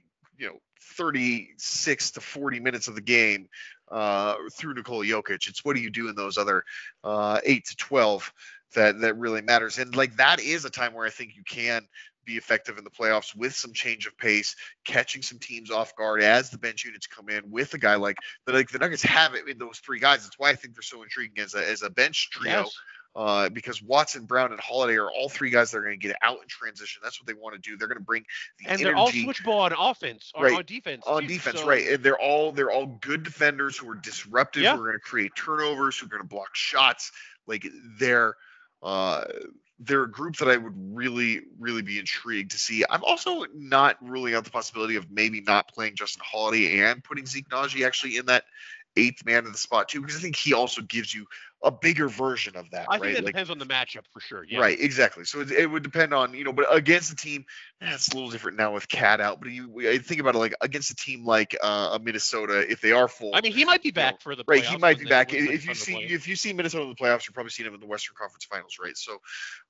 36 to 40 minutes of the game through Nikola Jokic. It's what do you do in those other 8 to 12 that really matters. And like that is a time where I think you can be effective in the playoffs with some change of pace, catching some teams off guard as the bench units come in with a guy like the Nuggets have it in those three guys. That's why I think they're so intriguing as a bench trio. Yes. Because Watson, Brown, and Holiday are all three guys that are going to get out in transition. That's what they want to do. They're going to bring the energy. And they're all switchable on offense, or on defense. On defense, right. And they're all good defenders who are disruptive, who are going to create turnovers, who are going to block shots. Like they're a group that I would really, really be intrigued to see. I'm also not ruling out the possibility of maybe not playing Justin Holiday and putting Zeke Naji actually in that eighth man in the spot too, because I think he also gives you a bigger version of that. I think that depends on the matchup for sure. Yeah. Right, exactly. So it would depend on, but against the team, it's a little different now with Cat out. But I think about it like against a team like a Minnesota, if they are full. I mean, he might be back for the playoffs. Right, he might be back. If you see Minnesota in the playoffs, you've probably seen him in the Western Conference Finals, right? So,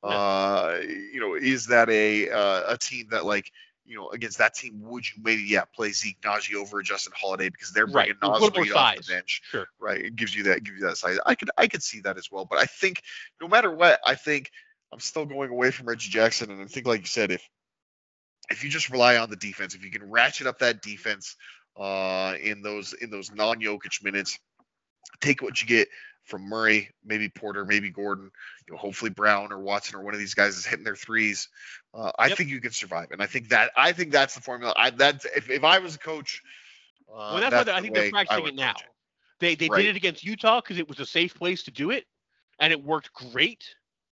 is that a team that like, against that team, would you maybe play Zeke Naji over Justin Holiday because they're bringing Naz Reid off the bench? Sure. Right, it gives you that size. I could see that as well. But I think no matter what, I think I'm still going away from Reggie Jackson, and I think, like you said, if you just rely on the defense, if you can ratchet up that defense in those non-Jokic minutes, take what you get from Murray, maybe Porter, maybe Gordon, hopefully Brown or Watson or one of these guys is hitting their threes. I think you can survive, and I think that's the formula. If I was a coach, that's why I think they're practicing it now. They did it against Utah because it was a safe place to do it, and it worked great.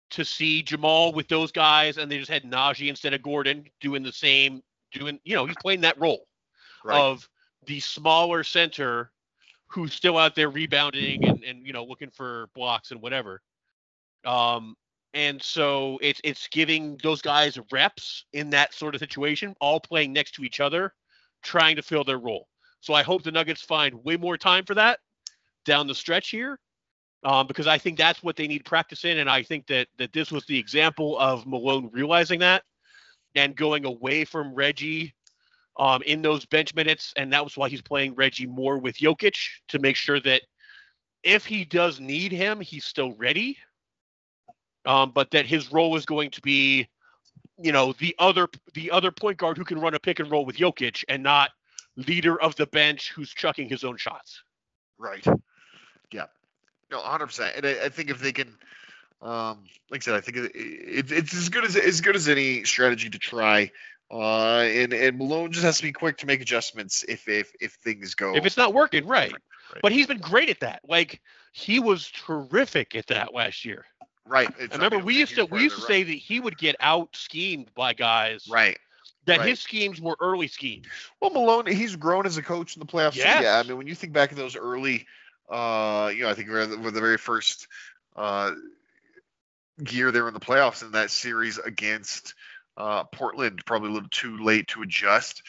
to see Jamal with those guys, and they just had Najee instead of Gordon doing the same, he's playing that role of the smaller center who's still out there rebounding and looking for blocks and whatever. And so it's giving those guys reps in that sort of situation, all playing next to each other, trying to fill their role. So I hope the Nuggets find way more time for that down the stretch here, because I think that's what they need practice in. And I think that this was the example of Malone realizing that and going away from Reggie in those bench minutes. And that was why he's playing Reggie more with Jokic, to make sure that if he does need him, he's still ready. But that his role is going to be, the other point guard who can run a pick and roll with Jokic, and not leader of the bench who's chucking his own shots. Right. Yeah. No, 100%. And I think if they can, like I said, I think it's as good as any strategy to try. And Malone just has to be quick to make adjustments if things go. If it's not working, right. But he's been great at that. Like, he was terrific at that last year. Right. I remember we used to say that he would get out schemed by guys. Right. That his schemes were early schemes. Well, Malone, he's grown as a coach in the playoffs. Yes. Yeah. I mean, when you think back to those early, I think we're the very first year they were in the playoffs in that series against Portland, probably a little too late to adjust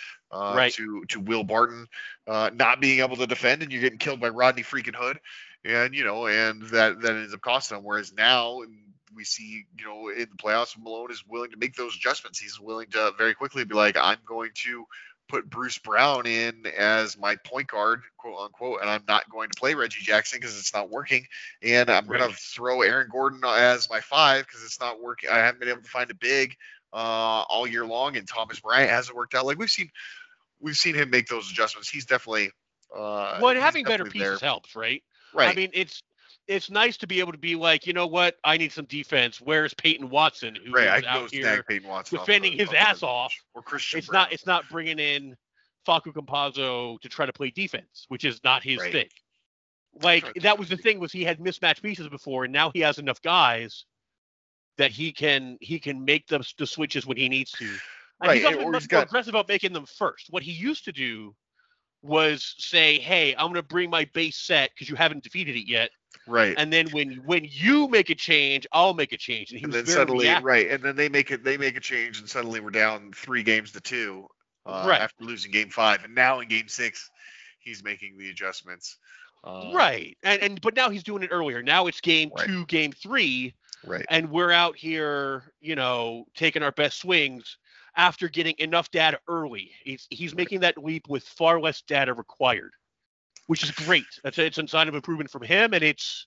to Will Barton not being able to defend, and you're getting killed by Rodney freaking Hood. And that ends up costing him. Whereas now we see, in the playoffs, Malone is willing to make those adjustments. He's willing to very quickly be like, I'm going to put Bruce Brown in as my point guard, quote unquote, and I'm not going to play Reggie Jackson because it's not working. And I'm going to throw Aaron Gordon as my 5 because it's not working. I haven't been able to find a big all year long, and Thomas Bryant hasn't worked out. Like we've seen him make those adjustments. He's definitely having better pieces helps, right? Right. I mean, it's nice to be able to be like, you know what? I need some defense. Where's Peyton Watson, who is out here defending his ass off? Or Christian. It's not bringing in Facu Campazzo to try to play defense, which is not his thing. Like that was the thing, was he had mismatched pieces before, and now he has enough guys that he can make the switches when he needs to. And he's also been much more aggressive about making them first. What he used to do was say, hey, I'm going to bring my base set because you haven't defeated it yet. Right. And then when you make a change, I'll make a change. And he was then very suddenly, reactive. and then they make a change, and suddenly we're down 3-2 after losing game 5. And now in game 6, he's making the adjustments. Right. But now he's doing it earlier. Now it's game 2, game 3. Right. And we're out here, taking our best swings after getting enough data early. He's making that leap with far less data required, which is great. It's a sign of improvement from him, and it's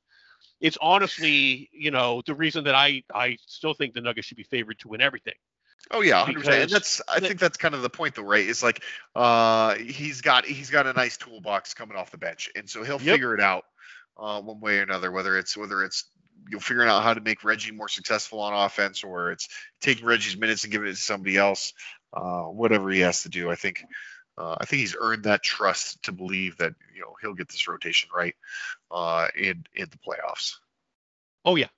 honestly, the reason that I still think the Nuggets should be favored to win everything. Oh yeah, 100%. And I think that's kind of the point, though, right? It's like he's got a nice toolbox coming off the bench, and so he'll figure it out one way or another, whether it's figuring out how to make Reggie more successful on offense, or it's taking Reggie's minutes and giving it to somebody else. Whatever he has to do, I think he's earned that trust to believe that he'll get this rotation right in the playoffs. Oh yeah.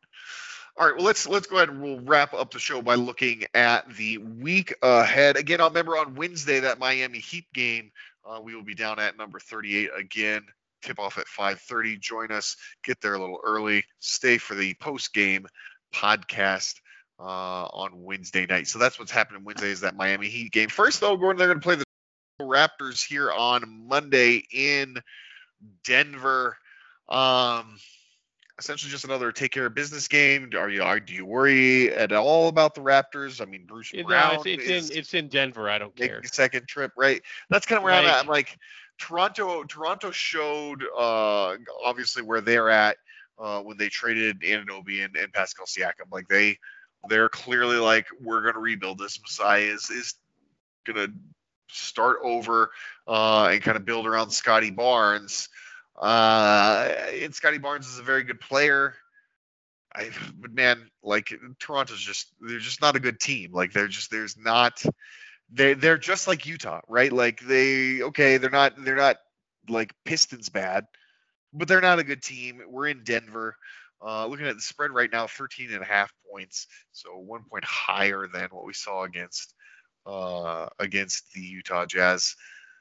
All right, well let's go ahead and we'll wrap up the show by looking at the week ahead. Again, I'll remember on Wednesday that Miami Heat game. We will be down at number 38 again. Tip off at 5:30. Join us. Get there a little early. Stay for the post game podcast on Wednesday night. So that's what's happening Wednesday, is that Miami Heat game. First, though, they're going to play the Raptors here on Monday in Denver. Essentially just another take care of business game. Do you worry at all about the Raptors? I mean, Bruce Brown. It's in Denver. I don't care. Second trip, right? That's kind of where I'm at. I'm like, Toronto showed obviously where they're at when they traded Anunoby and Pascal Siakam. Like they're clearly like, we're gonna rebuild this. Masai is gonna start over and kind of build around Scotty Barnes. And Scotty Barnes is a very good player. But man, like Toronto's they're just not a good team. Like they're just like Utah, right? Like they're not like Pistons bad, but they're not a good team. We're in Denver. Looking at the spread right now, 13.5 points, so 1 point higher than what we saw against the Utah Jazz.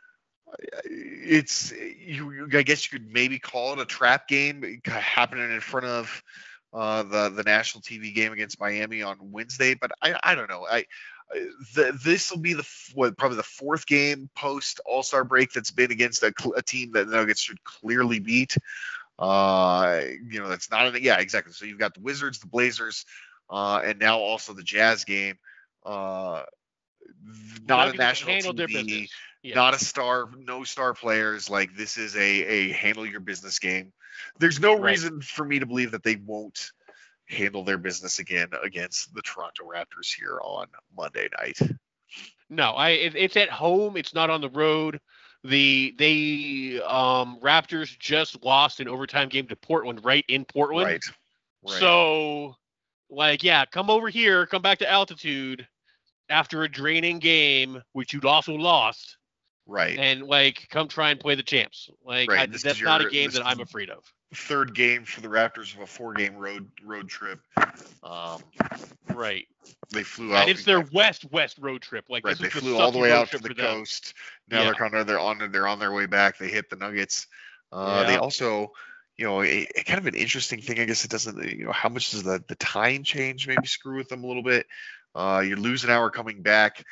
I guess you could maybe call it a trap game happening in front of the national TV game against Miami on Wednesday, but I don't know. This will be probably the fourth game post All-Star break that's been against a team that the Nuggets should clearly beat. That's not exactly. So you've got the Wizards, the Blazers, and now also the Jazz game. Not a national TV, not a star, no star players. Like, this is a handle your business game. There's no reason for me to believe that they won't handle their business again against the Toronto Raptors here on Monday night. No, it's at home. It's not on the road. The Raptors just lost an overtime game to Portland, right in Portland. Right. So, come over here, come back to altitude after a draining game, which you'd also lost. Right. And come try and play the champs. That's not a game that I'm afraid of. Third game for the Raptors of a 4-game road trip. Right. They flew out. And it's their west road trip. They flew all the way out to the coast. Now they're on their way back. They hit the Nuggets. They also, a kind of an interesting thing. I guess it doesn't. How much does the time change maybe screw with them a little bit? You lose an hour coming back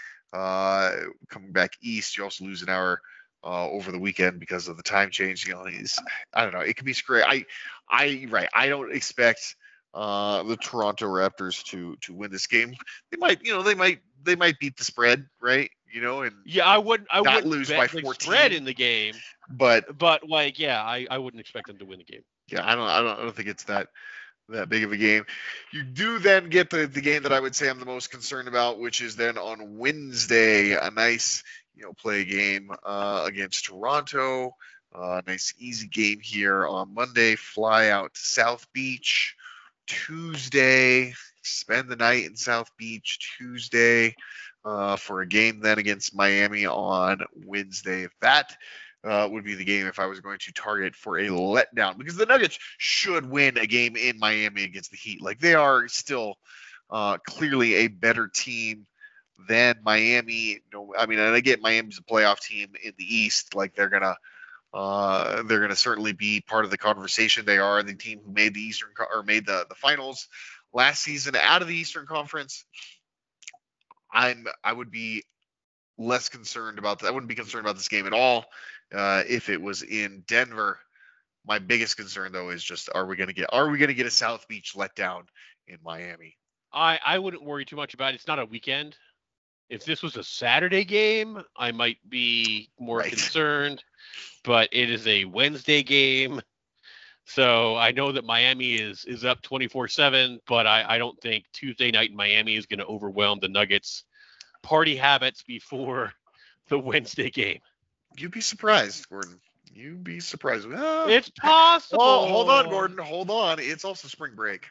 east. You also lose an hour over the weekend because of the time change. I don't know. It could be screwy. I don't expect the Toronto Raptors to win this game. They might beat the spread, right? I wouldn't lose bet by 14 spread in the game. But I wouldn't expect them to win the game. Yeah, I don't think it's that big of a game. You do then get the game that I would say I'm the most concerned about, which is then on Wednesday, a nice play game against Toronto. Nice easy game here on Monday. Fly out to South Beach. Tuesday, spend the night in South Beach. Tuesday for a game then against Miami on Wednesday. That would be the game if I was going to target for a letdown, because the Nuggets should win a game in Miami against the Heat. They are still clearly a better team than Miami. And I get Miami's a playoff team in the East. They're gonna certainly be part of the conversation. They are the team who made the made the finals last season out of the Eastern Conference. I would be less concerned about that. I wouldn't be concerned about this game at all if it was in Denver. My biggest concern though is just are we going to get a South Beach letdown in Miami? I wouldn't worry too much about it. It's not a weekend. If this was a Saturday game, I might be more concerned, but it is a Wednesday game. So I know that Miami is up 24-7, but I don't think Tuesday night in Miami is going to overwhelm the Nuggets' party habits before the Wednesday game. You'd be surprised, Gordon. You'd be surprised. It's possible. Oh, hold on, Gordon. Hold on. It's also spring break.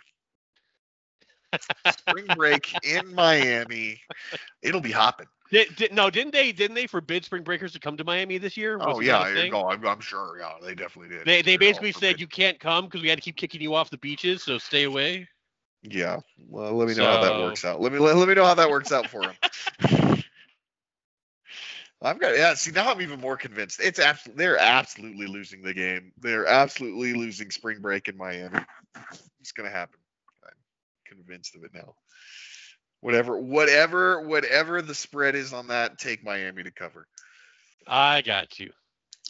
Spring break in Miami. It'll be hopping. Didn't they forbid spring breakers to come to Miami this year? I'm sure. Yeah, they definitely did. They basically said you can't come because we had to keep kicking you off the beaches, so stay away. Yeah. Well, let me know how that works out. Let me know how that works out for him. See, now I'm even more convinced. They're absolutely losing the game. They're absolutely losing spring break in Miami. It's gonna happen. I'm convinced of it now. Whatever the spread is on that, take Miami to cover. I got you.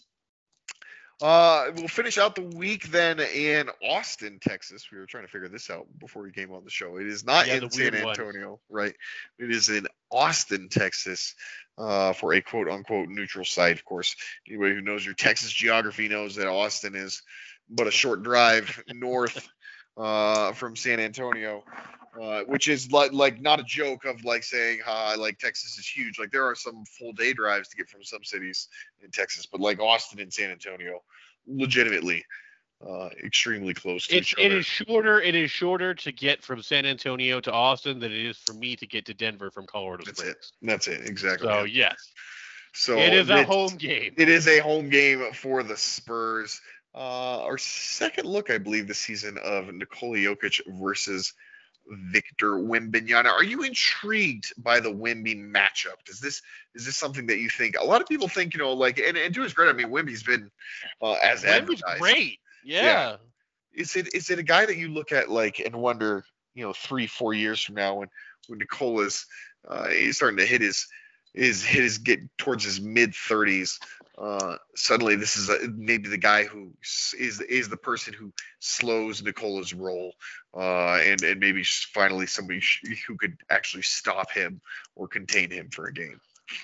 We'll finish out the week then in Austin, Texas. We were trying to figure this out before we came on the show. It is not in San Antonio, right? It is in Austin, Texas, for a quote-unquote neutral site. Of course, anybody who knows your Texas geography knows that Austin is but a short drive north from San Antonio, which is like not a joke of saying Texas is huge. There are some full day drives to get from some cities in Texas, but Austin and San Antonio, legitimately extremely close to each other. It is shorter to get from San Antonio to Austin than it is for me to get to Denver from Colorado Springs. That's it. Exactly. So yes. So it is a home game. It is a home game for the Spurs. our second look, I believe, this season of Nikola Jokic versus Victor Wembanyama. Are you intrigued by the Wemby matchup? Is this something that you think? A lot of people think, like, and to his credit, I mean, Wemby's been as Wemby's advertised. great. Yeah. Is it a guy that you look at like and wonder, 3-4 years from now when Nikola's he's starting to hit his get towards his mid-30s, suddenly this is maybe the guy who is the person who slows Nikola's roll, and maybe finally somebody who could actually stop him or contain him for a game.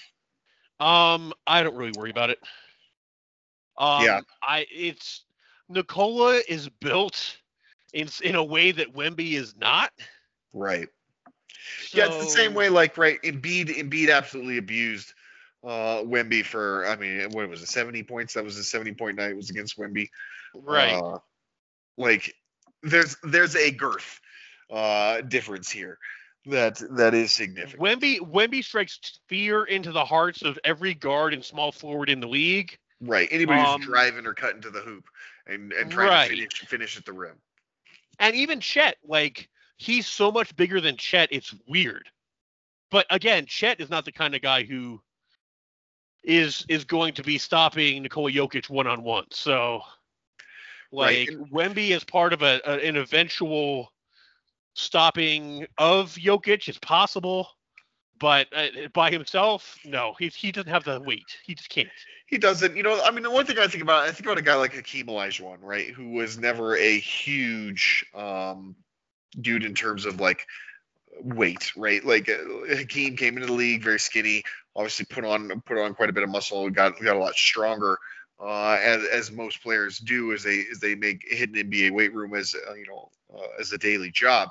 I don't really worry about it. Nikola is built in a way that Wemby is not. Right. So, yeah, it's the same way. Like, right, Embiid absolutely abused Wemby for, I mean, what was it, 70 points? That was a 70-point night. It was against Wemby. Right. Like, there's a girth difference here that is significant. Wemby strikes fear into the hearts of every guard and small forward in the league. Right. Anybody who's driving or cutting to the hoop and trying to finish at the rim. And even Chet, like, he's so much bigger than Chet, it's weird. But again, Chet is not the kind of guy who is going to be stopping Nikola Jokic one-on-one. So, like, Wemby is part of an eventual stopping of Jokic is possible, but by himself, no, he doesn't have the weight. He just can't. He doesn't. I mean, the one thing I think about a guy like Hakeem Olajuwon, right, who was never a huge dude in terms of like weight, right? Like Hakeem came into the league very skinny, obviously put on quite a bit of muscle, got a lot stronger, as most players do as they hit an NBA weight room as a daily job.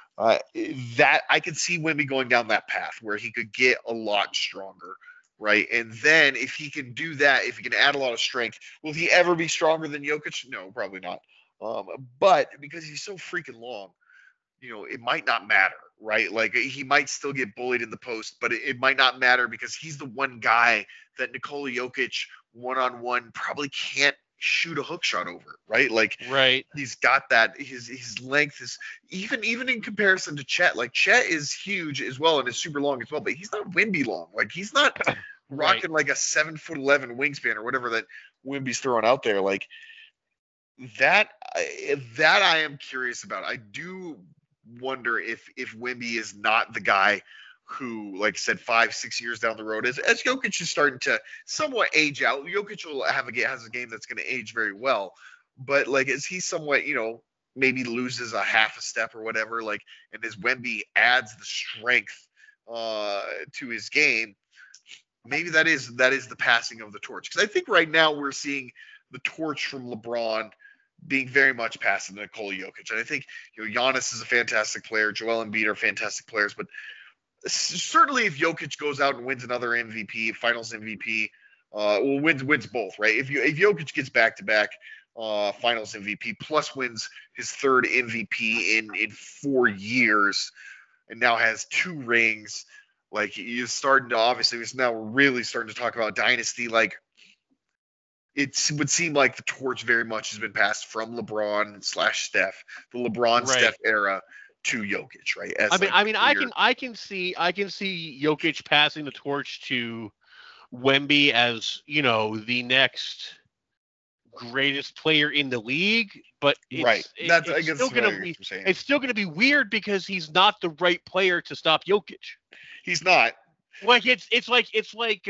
That I could see Wemby going down that path where he could get a lot stronger, right? And then if he can do that, if he can add a lot of strength, will he ever be stronger than Jokic? No, probably not. But because he's so freaking long, it might not matter, right? Like, he might still get bullied in the post, but it might not matter because he's the one guy that Nikola Jokic one-on-one probably can't shoot a hook shot over, right? Like, right. He's got that. His length is even in comparison to Chet. Like, Chet is huge as well and is super long as well, but he's not Wemby long. Like, he's not rocking like a 7'11" wingspan or whatever that Wemby's throwing out there. Like, that I am curious about. I do wonder if Wemby is not the guy who, like I said, 5-6 years down the road, as Jokic is starting to somewhat age out. Jokic has a game that's going to age very well, but like as he somewhat, maybe loses a half a step or whatever, like, and as Wemby adds the strength to his game, maybe that is the passing of the torch. Because I think right now we're seeing the torch from LeBron being very much passed to Nikola Jokic. And I think, Giannis is a fantastic player. Joel Embiid are fantastic players. But certainly if Jokic goes out and wins another MVP, finals MVP, wins both, right? If Jokic gets back-to-back finals MVP plus wins his third MVP in 4 years and now has 2 rings, like, he's starting to, obviously, now we're really starting to talk about dynasty. Like, it would seem like the torch very much has been passed from LeBron/Steph, the LeBron-Steph era, to Jokic, right? I can see Jokic passing the torch to Wemby as, the next greatest player in the league, but it's still going to be weird because he's not the right player to stop Jokic. He's not. Like it's like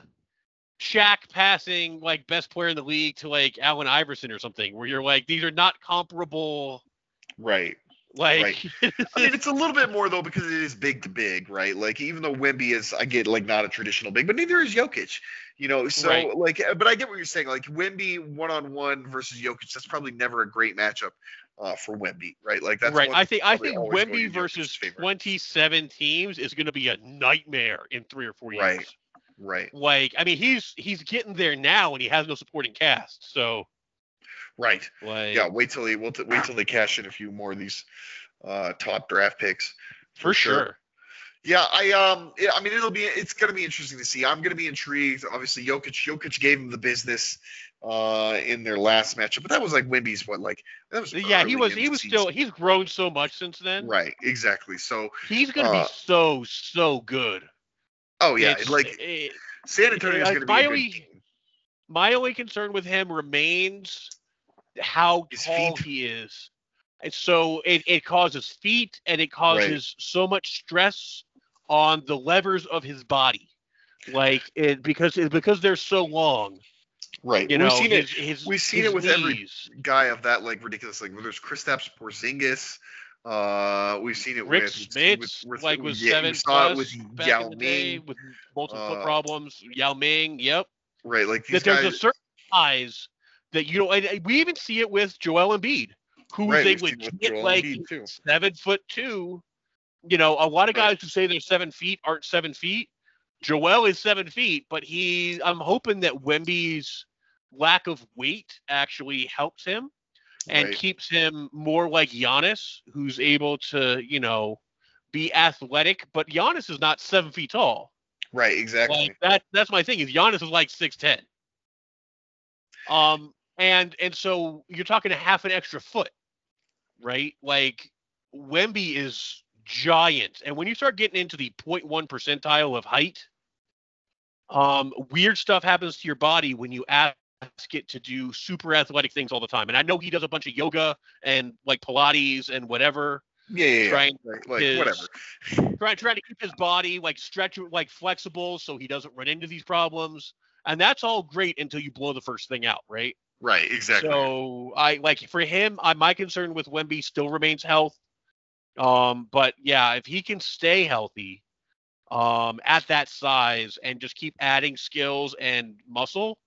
Shaq passing like best player in the league to like Allen Iverson or something, where you're like, these are not comparable. Right. Like, right. I mean, it's a little bit more though because it is big to big, right? Like, even though Wemby is, I get, like, not a traditional big, but neither is Jokic, So right. Like, but I get what you're saying. Like, Wemby one-on-one versus Jokic, that's probably never a great matchup for Wemby, right? Like, that's right. I think Wemby versus 27 teams is going to be a nightmare in 3 or 4 years. Right. Like, I mean, he's getting there now, and he has no supporting cast. So. Right. Like, yeah. Wait till they cash in a few more of these top draft picks. For sure. Yeah. I mean, it's going to be interesting to see. I'm going to be intrigued. Obviously, Jokic gave him the business in their last matchup. But that was like Wemby's that was he's grown so much since then. Right, exactly. So he's gonna be so good. Oh yeah, San Antonio is gonna be a good team. My only concern with him remains how tall he is. And so it causes feet, and it causes so much stress on the levers of his body. Because they're so long. Right. You know, we've seen it with every guy of that ridiculous there's Kristaps Porzingis. We've seen it Rick with Smits, with 7 plus with Yao Ming with multiple foot problems. Yao Ming, yep. Right, these guys. There's a certain size that and we even see it with Joel Embiid, who is a legit 7'2". You know, a lot of guys who say they're 7 feet aren't 7 feet. Joel is 7 feet, but I'm hoping that Wemby's lack of weight actually helps him and keeps him more like Giannis, who's able to, be athletic. But Giannis is not 7 feet tall. Right, exactly. That's my thing. Is Giannis is 6'10". And so you're talking a half an extra foot, right? Wemby is giant, and when you start getting into the 0.1 percentile of height, weird stuff happens to your body when you ask it to do super athletic things all the time. And I know he does a bunch of yoga and Pilates and whatever. Trying to keep his body stretch flexible so he doesn't run into these problems. And that's all great until you blow the first thing out, right? Right, exactly. So for him, my concern with Wemby still remains health. But yeah, if he can stay healthy, at that size and just keep adding skills and muscle,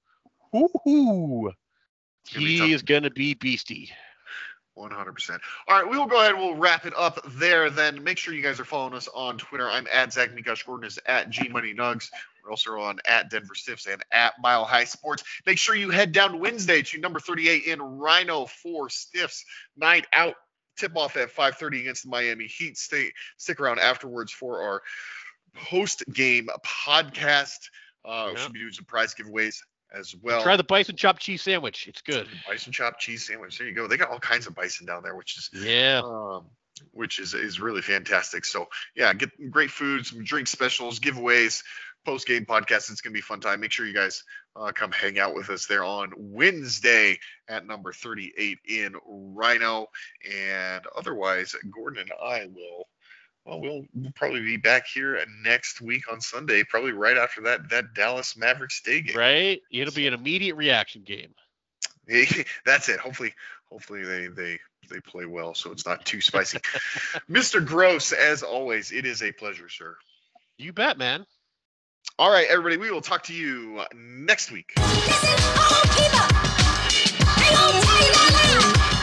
he is going to be beastie. 100%. All right, we will go ahead and we'll wrap it up there then. Make sure you guys are following us on Twitter. I'm at Zach Mikosh. Gordon is at GMoneyNugs. We're also on at Denver Stiffs and at Mile High Sports. Make sure you head down Wednesday to number 38 in Rhino for Stiffs Night Out. Tip-off at 5:30 against the Miami Heat. Stick around afterwards for our post-game podcast. Should be doing some prize giveaways as well. Try the bison chopped cheese sandwich. It's good. Bison chopped cheese sandwich. There you go. They got all kinds of bison down there, which is really fantastic. So yeah, get great food, some drink specials, giveaways, post-game podcast. It's gonna be a fun time. Make sure you guys come hang out with us there on Wednesday at number 38 in Rhino. And otherwise, Gordon and I we'll probably be back here next week on Sunday, probably right after that Dallas Mavericks day game. Right? It'll be an immediate reaction game. That's it. Hopefully they play well, so it's not too spicy. Mr. Gross, as always, it is a pleasure, sir. You bet, man. All right, everybody, we will talk to you next week. Listen, all people, I gonna tell you that now.